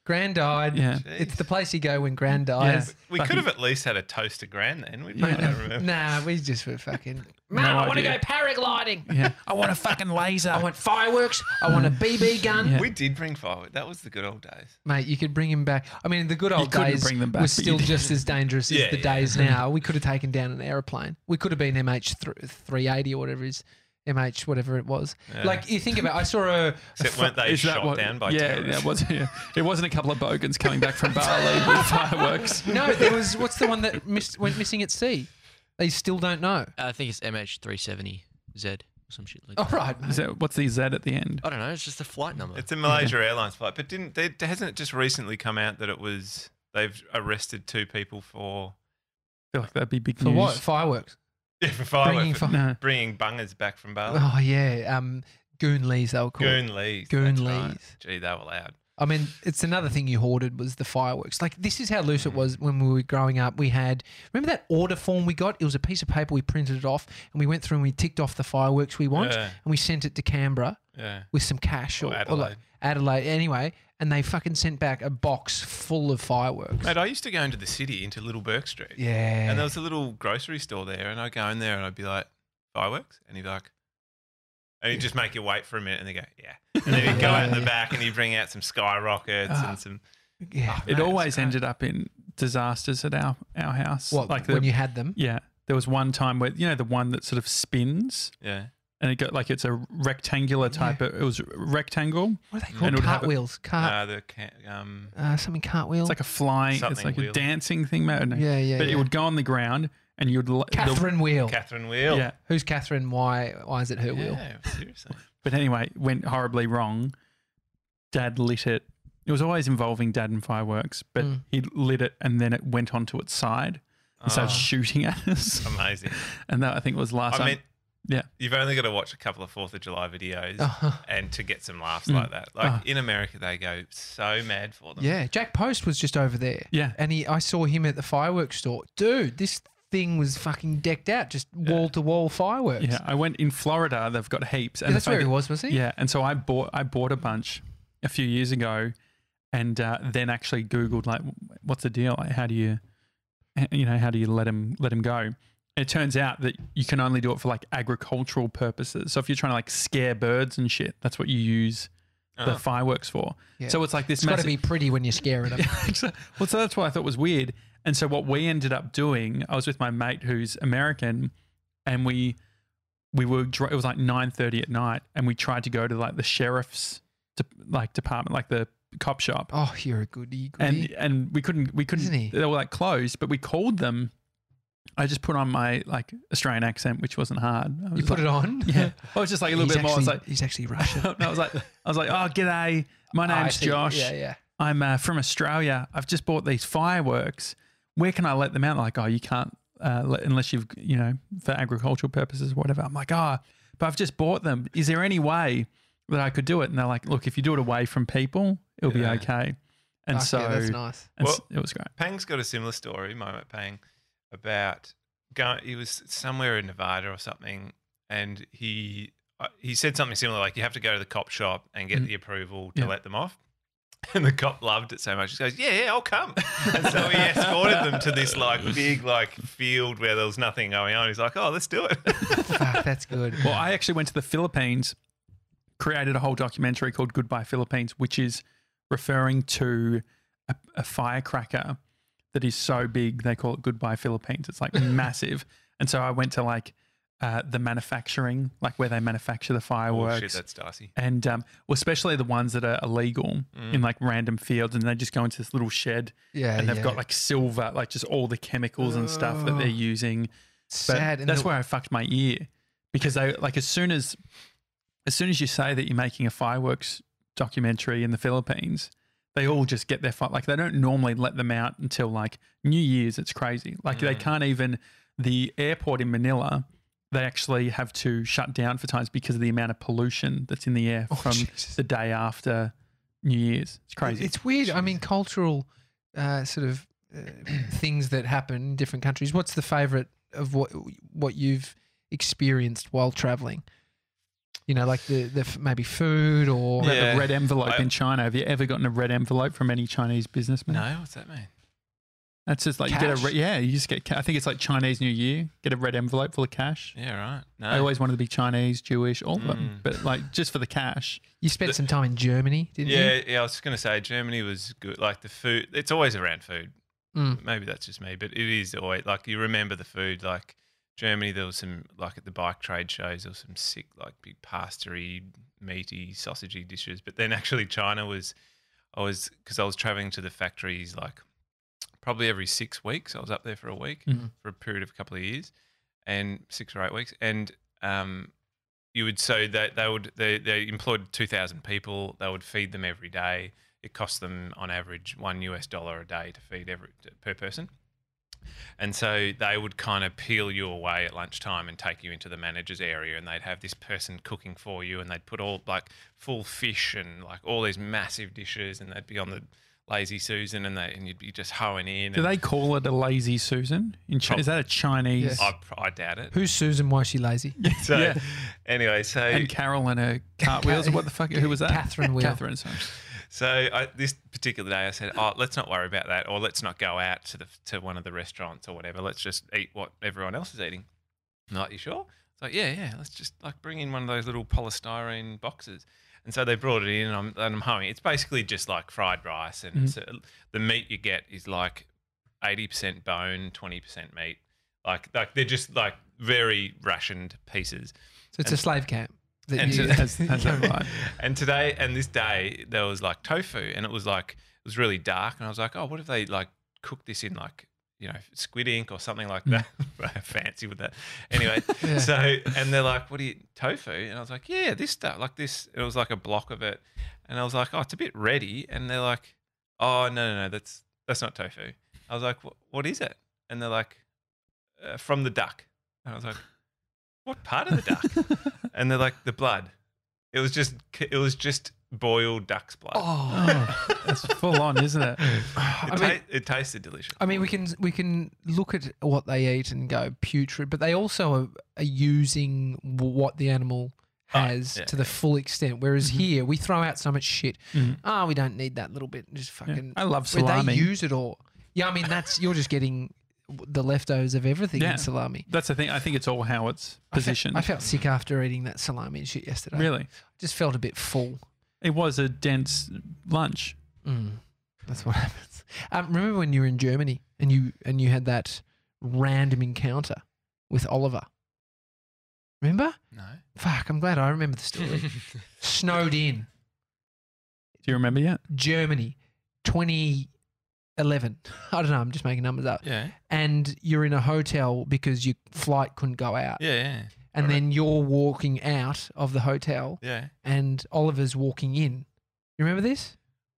Gran died. Yeah. It's the place you go when Gran dies. We Like could he- have at least had a toast to Gran then. We Yeah. don't remember. Nah, we just were fucking. No Man, I want to go idea. paragliding. Yeah. I want a fucking laser. I want fireworks. I want a B B gun. Yeah. We did bring fireworks. That was the good old days. Mate, you could bring him back. I mean, the good old couldn't days bring them back, was but still you did. just as dangerous Yeah, as the yeah. days now. We could have taken down an aeroplane. We could have been M H three eighty or whatever it is. M H, whatever it was. Yeah. Like, you think about I saw a. Except weren't they Is that shot what- down by yeah, terrorists? yeah, it was. Yeah. It wasn't a couple of bogans coming back from Bali with fireworks. No, there was. What's the one that missed, went missing at sea? They still don't know. I think it's M H three seventy Z or some shit like All that. right, mate. Is that, what's the Z at the end? I don't know. It's just a flight number. It's a Malaysia Airlines flight, but didn't they, hasn't it just recently come out that it was they've arrested two people for I feel like that'd be big For news. what? Fireworks. yeah for fireworks Bringing for fi- No. bringing bungers back from Bali? Oh, yeah. Um, Goon Lees, they were called. Goon Lees. Goon that's right. Lees. Gee, they were loud. I mean, it's another thing you hoarded was the fireworks. Like, this is how loose it was when we were growing up. We had, remember that order form we got? It was a piece of paper, we printed it off, and we went through and we ticked off the fireworks we want, Yeah. and we sent it to Canberra Yeah. with some cash Or or, or Adelaide. like Adelaide. Anyway, and they fucking sent back a box full of fireworks. Mate, I used to go into the city, into Little Burke Street. Yeah. And there was a little grocery store there, and I'd go in there and I'd be like, fireworks? And he'd be like, and he'd just make you wait for a minute, and they go, yeah. And then he'd go out in the back and he'd bring out some skyrockets Ah. and some. yeah. It Mate, always it's great. ended up in disasters at our, our house. What, like the, when you had them? Yeah. There was one time where, you know, the one that sort of spins Yeah. and it got like it's a rectangular type. Of, it was rectangle. What are they And called? it would have a- Cartwheels. Cart, Uh, the ca- um, uh, something cartwheel. It's like a flying, it's Something like a wheel. dancing thing, mate. I don't know. yeah, yeah. But yeah. it would go on the ground and you'd. l- the- Catherine Wheel. Catherine Wheel. Yeah. Who's Catherine? Why? Why is it her wheel? Yeah, seriously. But anyway, went horribly wrong. Dad lit it. It was always involving Dad and fireworks, but Mm. he lit it and then it went onto its side and started Oh, shooting at us. amazing. And that I think was last I time. mean, yeah. you've only got to watch a couple of Fourth of July videos Oh, and to get some laughs Mm. like that. Like Oh. in America, they go so mad for them. yeah. Jack Post was just over there. Yeah. And he, I saw him at the fireworks store. Dude, this thing was fucking decked out, just wall to wall fireworks. Yeah. I went in Florida. They've got heaps. Yeah, And that's the where fact he that- was, was he? Yeah. And so I bought I bought a bunch a few years ago, and uh, then actually Googled like, what's the deal? Like, how do you, you know, how do you let him let him go? And it turns out that you can only do it for like agricultural purposes. So if you're trying to like scare birds and shit, that's what you use the Oh. fireworks for. Yeah. So it's like this It's got to massive. be pretty when you're scaring them. Well, so that's why I thought was weird. And so what we ended up doing, I was with my mate who's American, and we we were dri- it was like nine thirty at night, and we tried to go to like the sheriff's de- like department, like the cop shop, Oh, you're a goodie. and goodie. and we couldn't we couldn't Isn't he? they were like closed, but we called them. I just put on my like Australian accent, which wasn't hard. I You was put like, it on? Yeah, I was just like a little He's bit more. I was actually- like, he's actually Russian. no, I was like, I was like, oh, g'day, my Oh, I name's see. Josh. Yeah, yeah. I'm uh, from Australia. I've just bought these fireworks. Where can I let them out? Like, oh, you can't uh, let, unless you've, you know, for agricultural purposes or whatever. I'm like, oh, but I've just bought them. Is there any way that I could do it? And they're like, look, if you do it away from people, it'll Yeah. be okay. And Fuck so yeah, that's nice. and Well- s- it was great. Pang's got a similar story, moment Pang, about going. He was somewhere in Nevada or something, and he uh, he said something similar, like you have to go to the cop shop and get Mm. the approval to Yeah. let them off. And the cop loved it so much. He goes, "Yeah, yeah, I'll come." And so he escorted them to this like big like field where there was nothing going on. He's like, "Oh, let's do it." Fuck, that's good. Well, I actually went to the Philippines, created a whole documentary called Goodbye Philippines, which is referring to a, a firecracker that is so big they call it Goodbye Philippines. It's like massive. And so I went to like uh, the manufacturing, like where they manufacture the Oh fireworks. shit, that's Darcy. and um, well, especially the ones that are illegal Mm. in like random fields, and they just go into this little shed, Yeah, and they've yeah. got like silver, like just all the chemicals and stuff that they're Oh. using. But sad. and that's the- where I fucked my ear, because they like as soon as as soon as you say that you're making a fireworks documentary in the Philippines, they all just get their fi- like they don't normally let them out until like New Year's. It's crazy. Like they Mm. can't even the airport in Manila. They actually have to shut down for times because of the amount of pollution that's in the air Oh, from Jesus. the day after New Year's. It's crazy. It's weird. I mean, cultural uh, sort of uh, things that happen in different countries. What's the favourite of what what you've experienced while travelling? you know, like the, the f- maybe food or About Yeah. the red envelope I- in China. Have you ever gotten a red envelope from any Chinese businessman? No, what's that mean? That's just like you get a Cash? re- yeah. You just get. Ca- I think it's like Chinese New Year. Get a red envelope full of cash. Yeah, right. No. I always wanted to be Chinese, Jewish, all of them, Mm. but like just for the cash. you spent The- some time in Germany, didn't yeah, you? yeah. I was going to say Germany was good. Like the food, it's always around food. Mm. Maybe that's just me, but it is always like you remember the food. Like Germany, there was some like at the bike trade shows, there was some sick like big pastry, meaty, sausagey dishes. But then actually China was, I was because I was traveling to the factories like probably every six weeks. I was up there for a week Mhm. for a period of a couple of years, and six or eight weeks, and um, you would so they they would they they employed two thousand people. They would feed them every day. It cost them on average one U S dollar a day to feed every per person. And so they would kind of peel you away at lunchtime and take you into the manager's area, and they'd have this person cooking for you, and they'd put all like full fish and like all these massive dishes, and they'd be on the Lazy Susan, and they and you'd be just hoeing in. Do and they call it a lazy Susan? In Chi- is that a Chinese? Yes. I, I doubt it. Who's Susan? Why is she lazy? So Yeah. anyway, so And Carol and her cartwheels. or what the fuck? Who was that? Catherine Wheel. Catherine. Sorry. So I, this particular day, I said, "Oh, let's not worry about that, or let's not go out to the to one of the restaurants or whatever. Let's just eat what everyone else is eating." I'm like, "You sure?" It's like, "Yeah, yeah. Let's just like bring in one of those little polystyrene boxes." And so they brought it in, and I'm and I'm hoeing. It's basically just like fried rice, and Mhm. it's, uh, the meat you get is like eighty percent bone, twenty percent meat. Like like they're just like very rationed pieces. So it's And- a slave camp. that and you- to- Has, has that right? And today and this day there was like tofu, and it was like it was really dark, and I was like, oh, what if they like cook this in like, you know, squid ink or something like that? Fancy with that. Anyway, Yeah. so and they're like, what do you tofu? And I was like, yeah, this stuff like this. It was like a block of it, and I was like, oh, it's a bit ready. And they're like, oh, no, no, no, that's that's not tofu. I was like, what, what is it? And they're like, uh, from the duck. And I was like, what part of the duck? And they're like, the blood. It was just it was just boiled duck's blood. Oh, Oh, that's full on, isn't it? It, I ta- mean- it tasted delicious. I mean, we can we can look at what they eat and go putrid, but they also are, are using w- what the animal Oh, has yeah, to the full extent. Whereas Mhm. here we throw out so much shit. Mhm. Ah, we don't need that little bit. Just Yeah. fucking. I love Where salami. they use it all. Yeah, I mean that's you're just getting the leftovers of everything Yeah. in salami. That's the thing. I think it's all how it's I fe- positioned. I felt sick after eating that salami and shit yesterday. Really, Just felt a bit full. it was a dense lunch. Mm, that's what happens. Um, remember when you were in Germany and you and you had that random encounter with Oliver? Remember? No. Fuck, I'm glad I remember the story. Snowed in, Do you remember yet? Germany, twenty eleven. I don't know. I'm just making numbers up. Yeah. And you're in a hotel because your flight couldn't go out. Yeah. Yeah. And Right. then you're walking out of the hotel Yeah. and Oliver's walking in. You remember this?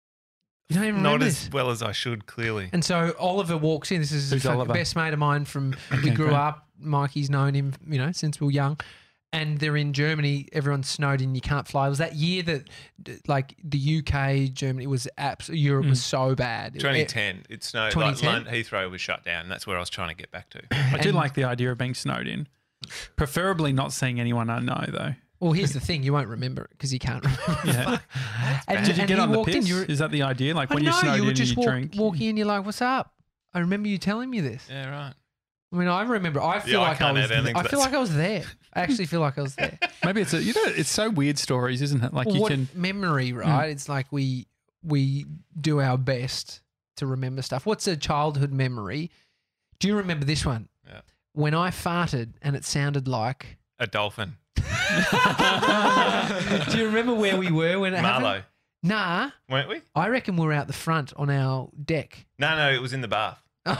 You don't even Not remember as this? well as I should, clearly. And so Oliver walks in. This is Who's a fucking Oliver? best mate of mine from we Okay, grew great. up. Mikey's known him, you know, since we were young. And they're in Germany. Everyone's snowed in. You can't fly. It was that year that, d- like, the U K, Germany was abs- Europe was so bad. It- twenty ten. It snowed. twenty Like ten? London, Heathrow was shut down. And that's where I was trying to get back to. I do And- like the idea of being snowed in. Preferably not seeing anyone I know, though. Well, here's the thing: you won't remember it because you can't remember. Yeah. And, Did you and get he on the walked in, piss? you were- Is that the idea? Like I when you're know snowed you in would and just you walk, drink? walk in. You're like, "What's up?" I remember you telling me this. Yeah. Right. I mean, I remember. I feel Yeah, I like I, can't was. add anything to I that feel like I was there. I actually feel like I was there. Maybe it's a, you know, it's so weird stories, isn't it? Like Well, you what can. memory, right? It's like we we do our best to remember stuff. What's a childhood memory? Do you remember this one? Yeah. When I farted and it sounded like. A dolphin. Do you remember where we were when it happened? Marlow. Nah, Weren't we? I reckon we're out the front on our deck. No, no, it was in the bath. No,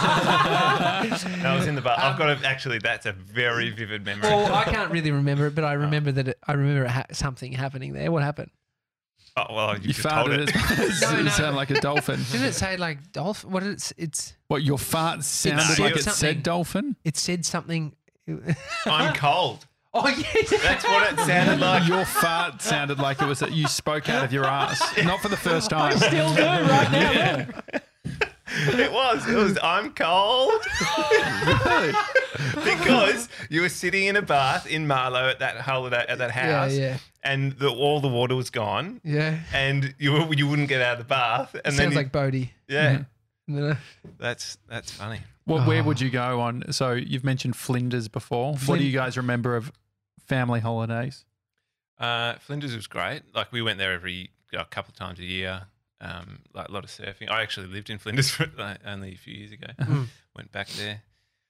it was in the bath. I've got to, actually, that's a very vivid memory. Well, I can't really remember it, but I remember that it, I remember it ha- something happening there. What happened? Oh, well, you, You just told farted. it. It, No, it no. sounded like a dolphin. Didn't it say like dolphin? What did it? s- It's What your fart sounded said like it something. said dolphin? it said something. I'm cold. Oh yeah, That's what it sounded like. Your fart sounded like it was that you spoke out of your ass. Not for the first time. still do right now. Yeah. It was. It was. I'm cold. Because you were sitting in a bath in Marlow at that holiday at that Yeah, house, yeah, and the, all the water was gone, yeah. and you were, you wouldn't get out of the bath, and then Sounds you, like Bodie. yeah, No. that's that's funny. Well, where Oh. would you go on? So you've mentioned Flinders before. What do you guys remember of family holidays? Uh, Flinders was great. Like we went there every a couple of times a year. Um, like a lot of surfing. I actually lived in Flinders for, like, only a few years ago. Mm. Went back there.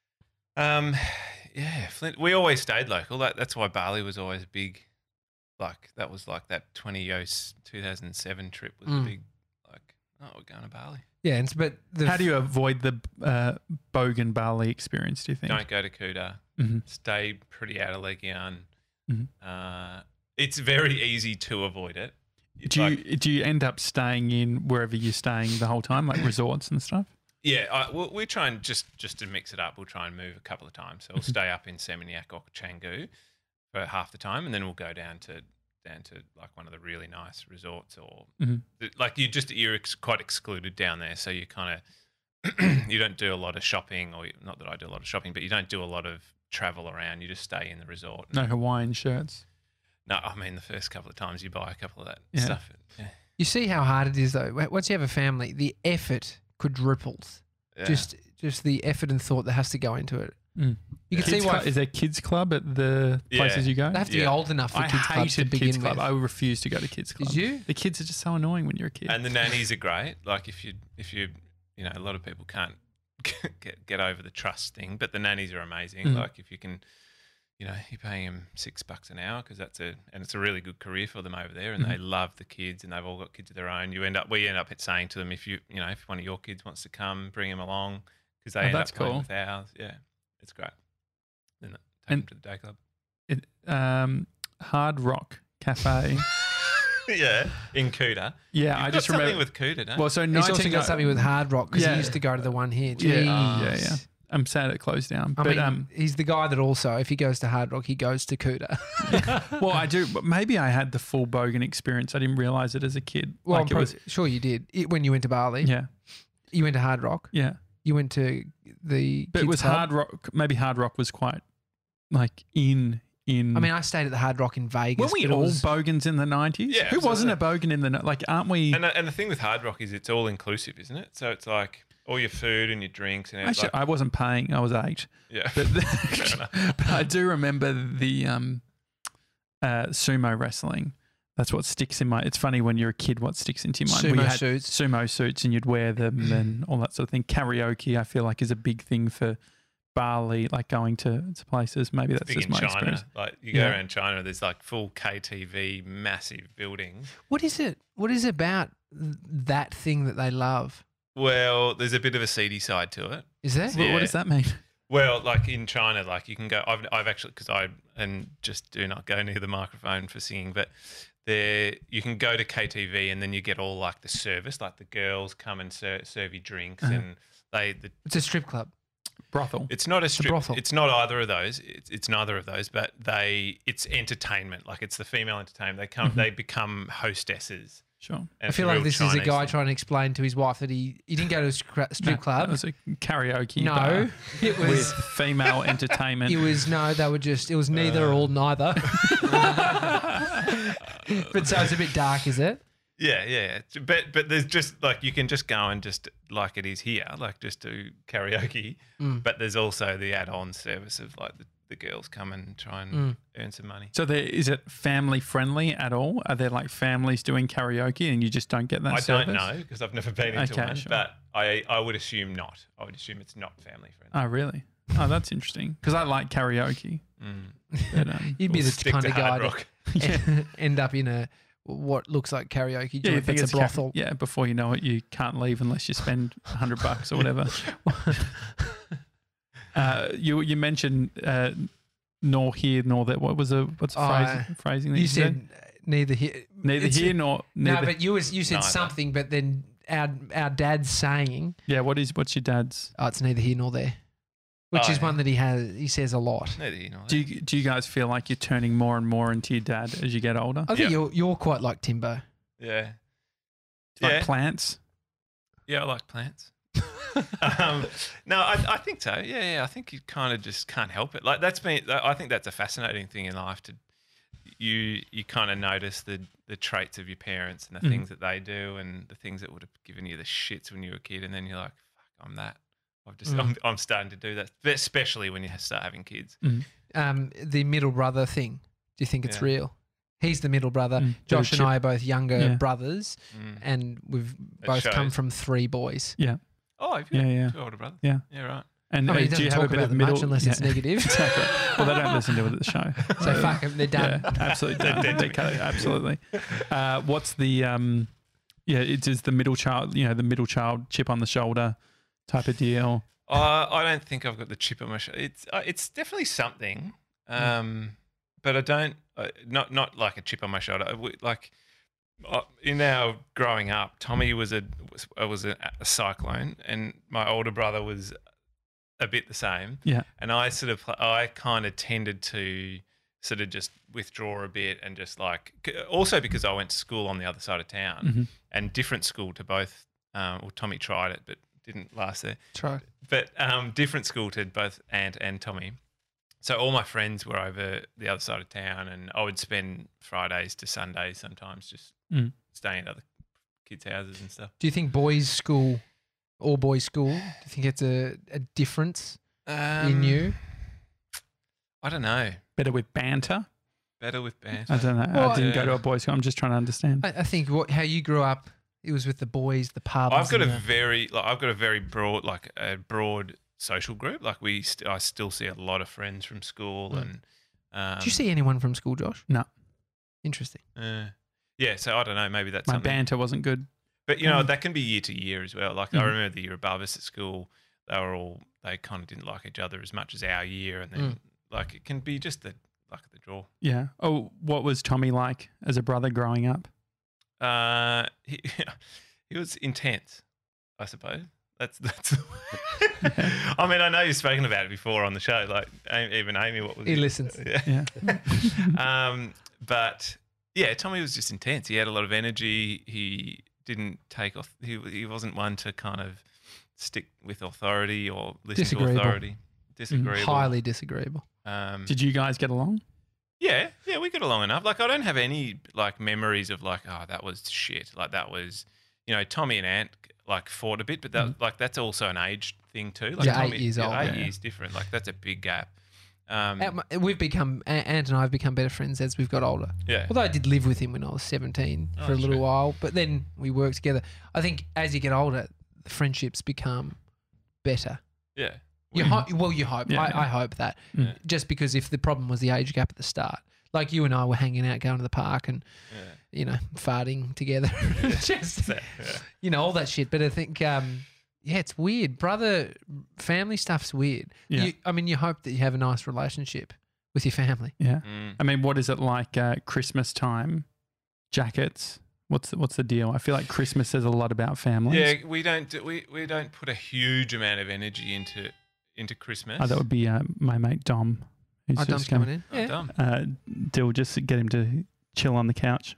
Um, yeah, Flint. We always stayed local. That, that's why Bali was always a big. Like that was like that twenty two thousand seven trip was Mm. a big. Like oh, we're going to Bali. Yeah, and, but the How do you avoid the uh, Bogan Bali experience, do you think? Don't go to Kuta. Mhm. Stay pretty out of Legian. Mhm. Uh, it's very easy to avoid it. Do Like- you do you end up staying in wherever you're staying the whole time, like resorts and stuff? Yeah, I, we'll, we try and just just to mix it up. We'll try and move a couple of times. So we'll stay up in Seminyak or Canggu for half the time, and then we'll go down to down to like one of the really nice resorts, or Mhm. like you just you're ex- quite excluded down there. So you kind of you don't do a lot of shopping, or not that I do a lot of shopping, but you don't do a lot of travel around. You just stay in the resort. No Hawaiian shirts. No, I mean the first couple of times you buy a couple of that Yeah. stuff. Yeah. you see how hard it is though. Once you have a family, the effort quadruples. Yeah. Just just the effort and thought that has to go into it. Mm. You can Kids see why club, is there kids club at the Yeah. places you go? they have to be Yeah. old enough for I kids clubs to hated begin kids club. with. I refused to go to kids club. Did you? The kids are just so annoying when you're a kid. And the nannies are great. Like if you if you you know a lot of people can't get get over the trust thing, but the nannies are amazing. Mhm. Like if you can, you know, you're paying them six bucks an hour because that's a and it's a really good career for them over there, and they love the kids, and they've all got kids of their own. You end up we end up saying to them if you you know if one of your kids wants to come, bring them along because they Oh, end that's up playing cool. with ours. Yeah, it's great. Then take And- them to the day club. It, um, Hard Rock Cafe. Yeah, in Kuta. Yeah, You've I just got something remember. with Kuta, don't you? Well, so He's also nineteen got something with Hard Rock because Yeah. he used to go to the one here. Yeah, Jeez. yeah, yeah. I'm sad it closed down. I but mean, um, he's the guy that also, if he goes to Hard Rock, he goes to Kuta. well, I do. But maybe I had the full Bogan experience. I didn't realize it as a kid. Well, like I'm it pro- was. sure you did. It, when you went to Bali, Yeah, you went to Hard Rock. yeah. You went to the. But it kids was club. Hard Rock. Maybe Hard Rock was quite like in in. I mean, I stayed at the Hard Rock in Vegas. were we but it all was- Bogans in the nineties? Yeah, Who wasn't a absolutely. Bogan in the ni- like? Aren't we? And, the- and the thing with Hard Rock is it's all inclusive, isn't it? So it's like all your food and your drinks and it's Actually, like, I wasn't paying. I was eight. yeah. But, Fair enough. but I do remember the um, uh, sumo wrestling. That's what sticks in my. It's funny when you're a kid, what sticks into your mind. Sumo we had suits. sumo suits, and you'd wear them and all that sort of thing. Karaoke, I feel like, is a big thing for Bali, like going to, to places. Maybe that's Big just in my China. experience. Like you go Yeah. around China, there's like full K T V, massive buildings. What is it? What is it about th- that thing that they love? Well, there's a bit of a seedy side to it. Is there? What, what Yeah. does that mean? Well, like in China, like you can go. I've I've actually because I and just do not go near the microphone for singing, but there you can go to K T V and then you get all like the service, like the girls come and ser- serve you drinks Uh-huh. and they the It's a strip club. Brothel. It's not a strip. brothel. It's not either of those. It's, it's neither of those. But they, it's entertainment. Like it's the female entertainment. They come. Mhm. They become hostesses. Sure. And I it's feel a like real this is a Chinese guy thing. trying to explain to his wife that he, he didn't go to a scra- strip No, club. That was a karaoke No, bar it with was. female entertainment. It was no. They were just. It was neither Uh. or neither. But so it's a bit dark, is it? Yeah, yeah. yeah. But but there's just like you can just go and just like it is here, like just do karaoke. Mm. But there's also the add-on service of like the, the girls come and try and Mm. earn some money. So there, is it family friendly at all? Are there like families doing karaoke and you just don't get that I service? don't know because I've never been into Okay, one, sure. but I I would assume not. I would assume it's not family friendly. Oh, really? Oh, that's interesting. Because I like karaoke. Mm. But, um, You'd be We'll the stick kind to of guy Hard to Rock. yeah. end up in a what looks like karaoke Yeah, joint you think that's it's a brothel. Yeah, before you know it, you can't leave unless you spend a hundred bucks or whatever. uh, you you mentioned uh, nor here nor there. What was the what's the Oh, phrase, phrasing that you, You said neither here. Neither it's- here nor neither. No, but you was you said Neither. something, but then our our dad's saying, yeah, what is what's your dad's? "Oh, it's neither here nor there," which Oh, is yeah. one that he has. He says a lot. Neither you know. Do you do you guys feel like you're turning more and more into your dad as you get older? I think Yeah. you're you're quite like Timbo. Yeah. Like Yeah. plants. Yeah, I like plants. um, no, I, I think so. Yeah, yeah. I think you kind of just can't help it. Like that's been. I think that's a fascinating thing in life. To you, you kind of notice the the traits of your parents and the Mm. things that they do and the things that would have given you the shits when you were a kid, and then you're like, "Fuck, I'm that." I've just, Mm. I'm, I'm starting to do that, especially when you start having kids. Um, the middle brother thing. Do you think it's Yeah. real? He's the middle brother. Mm. Josh and Chip. I are both younger Yeah. brothers, Mm. and we've It both come shows. from three boys. Oh, have you Yeah, got yeah. two older brothers? Yeah. Yeah, right. And I mean, uh, he do doesn't you have a talk bit about of them middle? much unless it's yeah. negative. Exactly. Well, they don't listen to it at the show. So fuck 'em, they're done. Yeah, absolutely They're done. dead to They me. cut it, absolutely. Uh, what's the um? Yeah, it is the middle child. You know, the middle child chip on the shoulder type of deal. Uh, I don't think I've got the chip on my shoulder. It's uh, it's definitely something, um, but I don't. Uh, not not like a chip on my shoulder. I would- Like uh, in our growing up, Tommy was a was, uh, was a, a cyclone, and my older brother was a bit the same. Yeah. And I sort of I kind of tended to sort of just withdraw a bit and just like also because I went to school on the other side of town Mhm. and different school to both. Um, well, Tommy tried it, but didn't last there. Try. But um, different school to both Ant and Tommy. So all my friends were over the other side of town, and I would spend Fridays to Sundays sometimes just Mm. staying at other kids' houses and stuff. Do you think boys' school or boys' school? Do you think it's a, a difference Um, in you? I don't know. Better with banter. Better with banter. I don't know. Well, I didn't go to yeah. a boys' school. I'm just trying to understand. I, I think what how you grew up, it was with the boys, the pubs. I've got a and the- very, like, I've got a very broad, like a broad social group. Like we, st- I still see a lot of friends from school, Mm. and um, Do you see anyone from school, Josh? No. Interesting. Uh, yeah, so I don't know. Maybe that's My something. banter wasn't good. But you know Mm. that can be year to year as well. Like I Mhm. remember the year above us at school, they were all they kind of didn't like each other as much as our year, and then Mm. like it can be just the luck of the draw. Yeah. Oh, what was Tommy like as a brother growing up? Uh, he he was intense, I suppose. That's that's. I mean, I know you've spoken about it before on the show. Like Amy- even Amy, what was He it? listens. Yeah. Yeah. um, but yeah, Tommy was just intense. He had a lot of energy. He didn't take off. He he wasn't one to kind of stick with authority or listen to Disagreeable. authority. Disagreeable. Highly disagreeable. Um, Did you guys get along? yeah, yeah, we got along enough. Like I don't have any like memories of like, oh, that was shit. Like that was, you know, Tommy and Ant like fought a bit, but that like that's also an age thing too. Like Yeah, eight years yeah, old, Eight yeah. years different. Like that's a big gap. Um, At my- We've become, A- Ant and I have become better friends as we've got older. yeah. Although I did live with him when I was seventeen Oh, for a little true. while, but then we worked together. I think as you get older, the friendships become better. Yeah. You Mm. ho- well, you hope. Yeah, I, yeah. I hope that. Mm. Just because if the problem was the age gap at the start, like you and I were hanging out, going to the park, and Yeah. you know, farting together, just So, yeah. you know, all that shit. But I think, um, yeah, it's weird. Brother, family stuff's weird. Yeah. You, I mean, you hope that you have a nice relationship with your family. Yeah. Mm. I mean, what is it like uh, Christmas time? Jackets. What's the, what's the deal? I feel like Christmas says a lot about families. Yeah, we don't do, we we don't put a huge amount of energy into into Christmas. Oh, that would be uh, my mate Dom. Who's Oh, Dom's just gonna, coming in. Oh, Yeah. dumb. Uh, Dill, just get him to chill on the couch.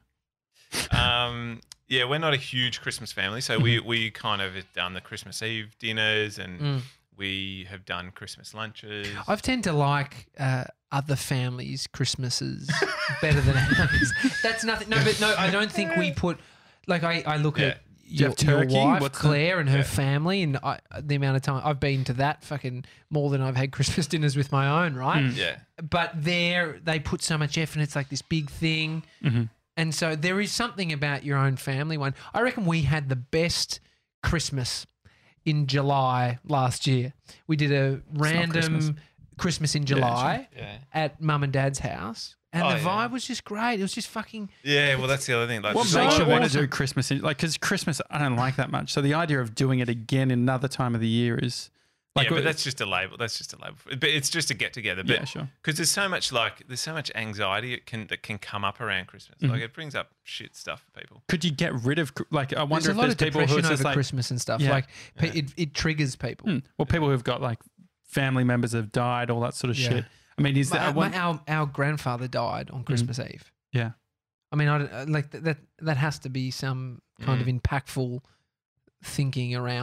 Um, yeah, we're not a huge Christmas family, so we we kind of have done the Christmas Eve dinners, and Mm. we have done Christmas lunches. I tend to like uh, other families' Christmases better than ours. That's nothing. No, but no, I don't think we put. Like I, I look Yeah. at you your, have turkey? your wife What's the- Claire and her Yeah. family, and I, the amount of time I've been to that fucking more than I've had Christmas dinners with my own, right? Mm. yeah, But there, they put so much effort, and it's like this big thing. Mm-hmm. And so there is something about your own family one. I reckon we had the best Christmas in July last year. We did a random Christmas. Christmas. in Yeah, July yeah, at mum and dad's house. And Oh, the yeah. vibe was just great. It was just fucking yeah. Well, that's the other thing. Like, What So makes you want to awesome. do Christmas? In, like, because Christmas, I don't like that much. So the idea of doing it again another time of the year is like, yeah, but that's just a label. That's just a label. But it's just a get together. yeah, But sure. because there's so much like there's so much anxiety it can that can come up around Christmas. Mhm. Like it brings up shit stuff for people. Could you get rid of like? I wonder there's a if lot there's of people who depression it's over just like, Christmas and stuff. Yeah. Like pe- Yeah. it, it triggers people. hmm, well, people who've got like family members have died, all that sort of Yeah. shit. I mean, is My- that I my- want- our our grandfather died on Christmas Eve. Yeah. I mean, I don't- uh, like th- that. That has to be some kind of impactful thinking around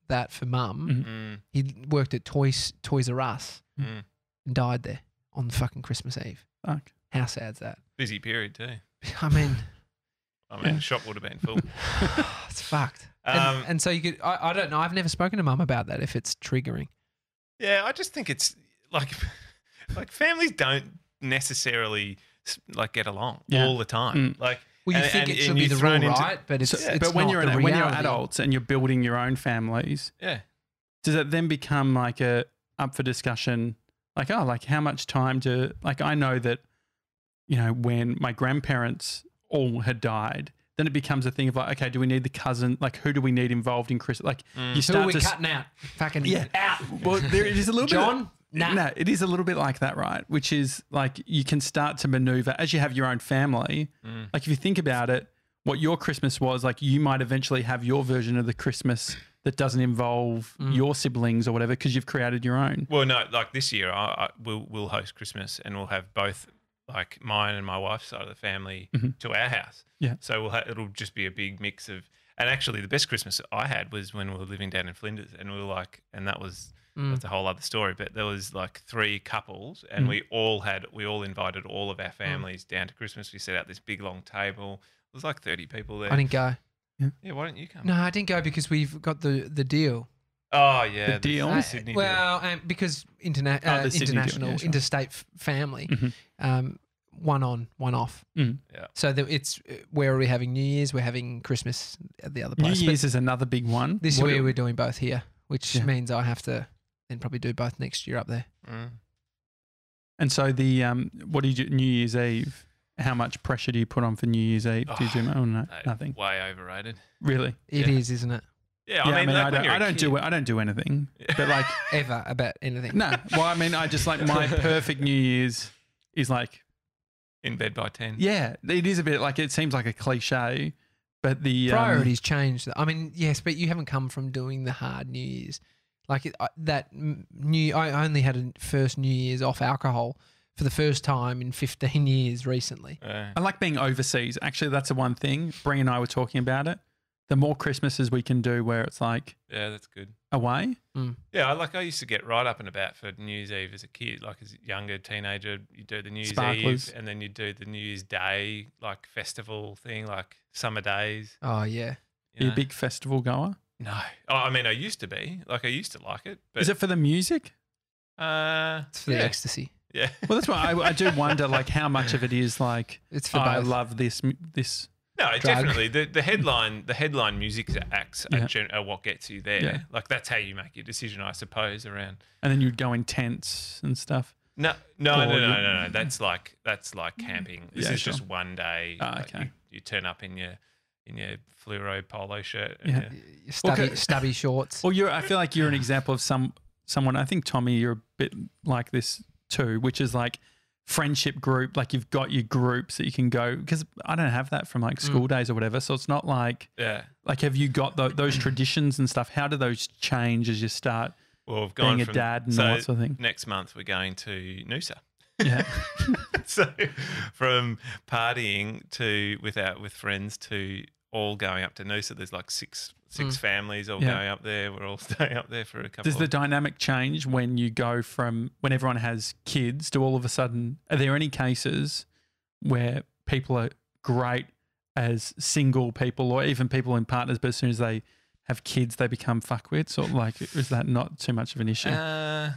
that for mum. Mhm. Mm, He worked at Toys Toys R Us mm. and died there on fucking Christmas Eve. Fuck. How sad's that? Busy period too. I mean, I mean, Yeah. the shop would have been full. it's fucked. And, Um, and so you could, I, I don't know. I've never spoken to mum about that if it's triggering. Yeah, I just think it's like, like families don't necessarily s- like get along Yeah. all the time. Mm. Like, Well, you and- think and- it should and be you're the rule, thrown into- right? But it's, So- it's but when not you're the an, when you're reality. adults and you're building your own families, yeah, does it then become like a up for discussion? Like, oh, like how much time to like? I know that, you know, when my grandparents all had died, then it becomes a thing of like, okay, do we need the cousin? Like, who do we need involved in Chris? Like, Mm. you Who are start we to s- cutting out? Fucking Yeah. out. well, there it is a little bit. John? Nah. No, it is a little bit like that, right? Which is like you can start to maneuver as you have your own family. Mm. Like if you think about it, what your Christmas was, like you might eventually have your version of the Christmas that doesn't involve Mm. your siblings or whatever because you've created your own. Well, no, like this year, I, I we'll we'll host Christmas and we'll have both like mine and my wife's side of the family Mhm. to our house. Yeah. So we'll ha- it'll just be a big mix of. And actually, the best Christmas I had was when we were living down in Flinders, and we were like, and that was Mm. that's a whole other story. But there was like three couples, and Mm. we all had we all invited all of our families down to Christmas. We set out this big long table. It was like thirty people there. I didn't go. yeah, why don't you come? No, I didn't go because we've got the, the deal. Oh yeah, The deal? the Uh, Sydney deal. well, um, because interna- Oh, uh, the Sydney deal, international, yeah, sure. interstate f- family, Mhm. um, one on, one off. Mm. Yeah. So the, it's uh, where are we having New Year's? We're having Christmas at the other New place. But Year's is another big one. this What year do- we're doing both here, which Yeah. means I have to then probably do both next year up there. Mm. And so the um, what do you do New Year's Eve? How much pressure do you put on for New Year's Eve? Do you do oh, no, Uh, nothing Way overrated. really? It Yeah. is, isn't it? Yeah, Yeah, I mean, like I when don't, you're a I don't kid- do I don't do anything. But like Ever about anything. no, well, I mean, I just like my perfect New Year's is like in bed by ten. yeah, it is a bit like it seems like a cliche, but the um, Priorities change. I mean, yes, but you haven't come from doing the hard New Year's. Like it, I, that m- new, I only had a first New Year's off alcohol for the first time in fifteen years recently. Uh, I like being overseas. Actually, that's the one thing. Bree and I were talking about it. The more Christmases we can do where it's like yeah, that's good. away. Yeah, I like I used to get right up and about for New Year's Eve as a kid, like as a younger teenager. You do the New Year's Sparklers. Eve, and then you do the New Year's Day like festival thing, like summer days. Oh yeah. You Be a know? big festival goer. No, oh, I mean I used to be. Like I used to like it, but Is it for the music? Uh, It's for yeah, the ecstasy. yeah. Well, that's why I, I do wonder like how much of it is like It's for I both. love this this. No, Drug. definitely. The the headline the headline music acts are, Yeah. gen- are what gets you there. Yeah. Like that's how you make your decision, I suppose. Around And then you'd go in tents and stuff. no, no, Or no, no, you- no, no. That's like that's like camping. This Yeah, is sure. just one day. Ah, like, okay. You, you turn up in your in your fluoro polo shirt. And Yeah. your- Your Stubby, Okay. stubby shorts. Well, you're. I feel like you're an example of some someone. I think Tommy, you're a bit like this too, which is like friendship group. Like you've got your groups that you can go because I don't have that from like school days or whatever. So it's not like yeah. like have you got tho- those traditions and stuff? How do those change as you start Well, we've gone being a from, dad and so all that sort of thing? next month we're going to Noosa. Yeah. So from partying to with our with friends to all going up to Noosa. There's like six six Mm. families all Yeah. going up there. We're all staying up there for a couple. Does the of, dynamic change when you go from when everyone has kids to all of a sudden? Are there any cases where people are great as single people or even people in partners, but as soon as they have kids, they become fuckwits? Or like, is that not too much of an issue? Uh,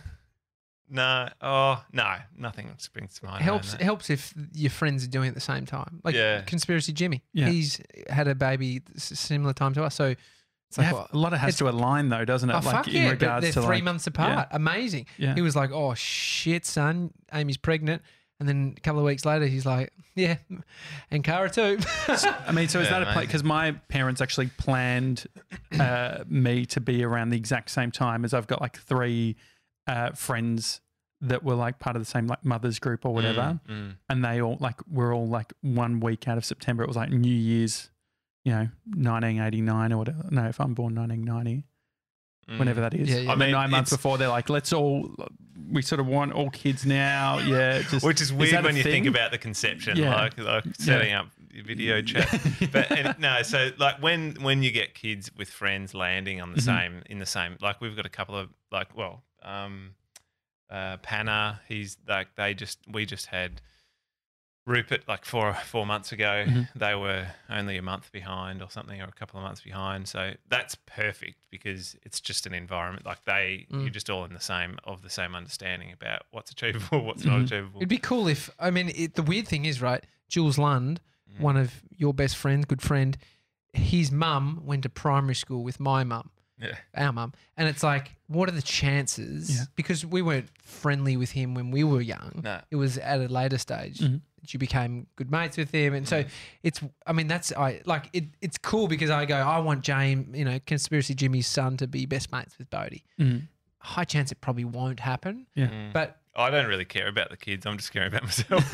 no. Oh no. Nothing springs to mind. helps around that. helps if your friends are doing it at the same time. Like Yeah. Conspiracy Jimmy, Yeah. he's had a baby s- similar time to us, so it's You like have- oh, a lot of has it's- to align though, doesn't it? oh, like fuck in yeah, but regards they're to three like, months apart. Amazing. yeah. He was like, "Oh shit, son, Amy's pregnant," and then a couple of weeks later, he's like, "Yeah, and Cara too." I mean, so is Yeah, that a play? amazing. Because my parents actually planned uh, me to be around the exact same time as I've got like three uh, friends that were like part of the same like mothers group or whatever, Mm, mm. and they all like we're all like one week out of September. It was like New Year's, you know, nineteen eighty-nine or whatever. No, if I'm born nineteen ninety, Mm. whenever that is. Yeah, yeah. I I mean, mean, nine months it's- before they're like, let's all. We sort of want all kids now. Yeah, just Which is that weird a when you think thing? about the conception, Yeah. like like setting up video chat. But and, no, so like when when you get kids with friends landing on the Mhm. same in the same, like we've got a couple of like well, um, uh, Panna. He's like they just we just had Rupert like four four months ago. Mhm. They were only a month behind or something, or a couple of months behind. So that's perfect because it's just an environment like they Mm. you're just all in the same of the same understanding about what's achievable, what's not Mhm. achievable. It'd be cool if, I mean, it, the weird thing is, right, Jules Lund, Mm. one of your best friends, good friend, his mum went to primary school with my mum, Yeah. our mum. And it's like, what are the chances? Yeah. Because we weren't friendly with him when we were young. No. It was at a later stage Mhm. that you became good mates with him. And so it's, I mean, that's, I like, it. it's cool because I go, I want James, you know, Conspiracy Jimmy's son to be best mates with Bodie. Mhm. High chance it probably won't happen. Mm. But I don't really care about the kids. I'm just caring about myself.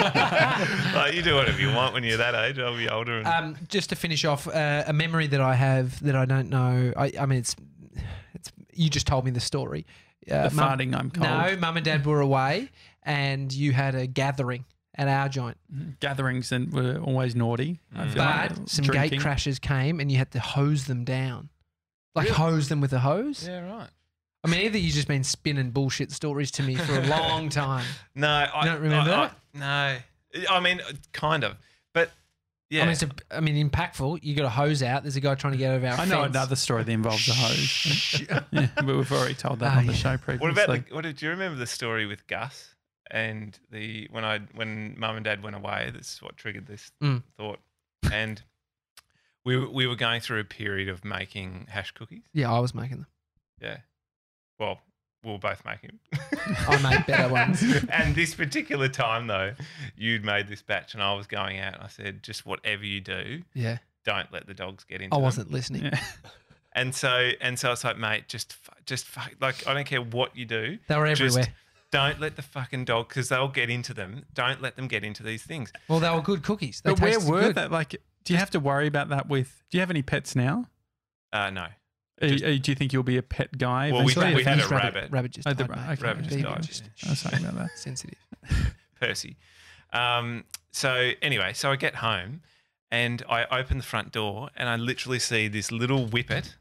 Like you do whatever you want when you're that age. I'll be older. And, Um, just to finish off, uh, a memory that I have that I don't know. I, I mean, it's, it's. You just told me the story. Uh, The mum- farting, I'm cold. No, mum and dad were away, and you had a gathering at our joint. Mhm. Gatherings and were always naughty. I Mm. feel like, But some drinking. gate crashers came, and you had to hose them down, like hose them with a hose. yeah, right. I mean, either you've just been spinning bullshit stories to me for a long time. No, I don't remember I, that? I, no, I mean, kind of, but yeah. I mean, it's a, I mean, impactful. You got a hose out. There's a guy trying to get over our I know fence. another story that involves a hose. Yeah, but we've already told that Ah, on the yeah. show previously. what about the? What did you remember the story with Gus and the when I when Mum and Dad went away? That's what triggered this Mm. thought, and we were- we were going through a period of making hash cookies. Yeah, I was making them. Yeah, well, we were both making them. I made better ones. And this particular time, though, you'd made this batch, and I was going out, and I said, just whatever you do, Yeah, don't let the dogs get into I them. wasn't listening. Yeah. And so, and so it's like, mate, just, fu- just fuck, like, I don't care what you do. They were Just everywhere. don't let the fucking dog, because they'll get into them. Don't let them get into these things. Well, they were good cookies. They But where tasted were good. they? Like, do you have to worry about that with? Do you have any pets now? Uh, no. Are you- Just- are you- do you think you'll be a pet guy? Well, we- eventually? we had a His rabbit. Rabbit just Oh, the died, ra- mate. okay. Rabbit just He died. was just I was sorry about that. sensitive. Percy. Um, so anyway, so I get home and I open the front door and I literally see this little whippet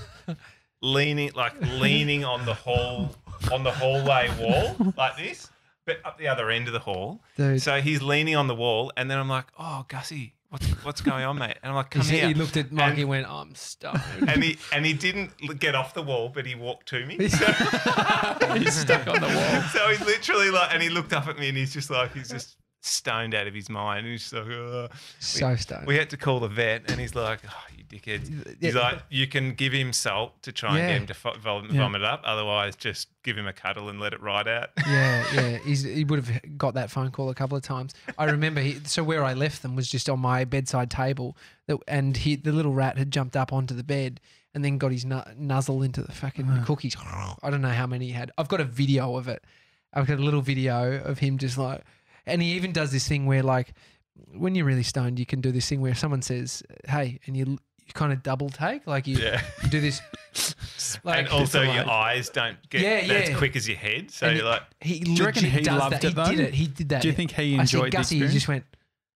leaning, like leaning on the hall, on the hallway wall like this, but up the other end of the hall. Dude. So he's leaning on the wall, and then I'm like, "Oh, Gussie, what's what's going on, mate?" And I'm like, "Come He, here." he looked at Mike And- and went, I'm stoned. and he and he didn't l- get off the wall, but he walked to me. So, He's stuck on the wall. so he literally like, and he looked up at me, and he's just like, he's just stoned out of his mind. And he's just like, "Ugh." so stoned. We had to call the vet, and he's like, "Oh, you dickheads." He's Yeah. like, "You can give him salt to try and Yeah. get him to fo- vom- Yeah. vomit up. Otherwise, just give him a cuddle and let it ride out." Yeah, yeah. He's, he would have got that phone call a couple of times. I remember. He, so where I left them was just on my bedside table, that, and he, the little rat had jumped up onto the bed and then got his nu- nuzzle into the fucking Uh. cookies. I don't know how many he had. I've got a video of it. I've got a little video of him just like, and he even does this thing where like, when you're really stoned, you can do this thing where someone says, "Hey," and you you kind of double take, like you Yeah. do this. Like, And also, like- your eyes don't get Yeah, as yeah. quick as your head. So And you're like, he Do you reckon legit he does loved that. it, He though? did it. He did that. Do you think he I said, enjoyed the Gussie, he experience? just went.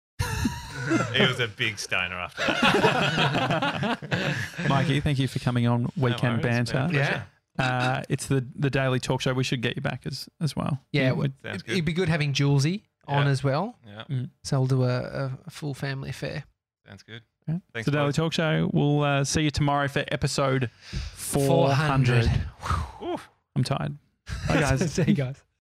he was a big stoner after that. Mikey, thank you for coming on Weekend worries, it's been a Banter. pleasure. Yeah. Uh, it's the the daily talk show. We should get you back as as well. Yeah, we- Sounds It'd good. be good having Julesy on Yeah. as well. Yeah, So we'll do a, a full family affair. sounds good. Yeah. Thanks, the Daily boys. Talk Show. We'll uh, see you tomorrow for episode four hundred. Oof. I'm tired. Bye, guys. See you guys.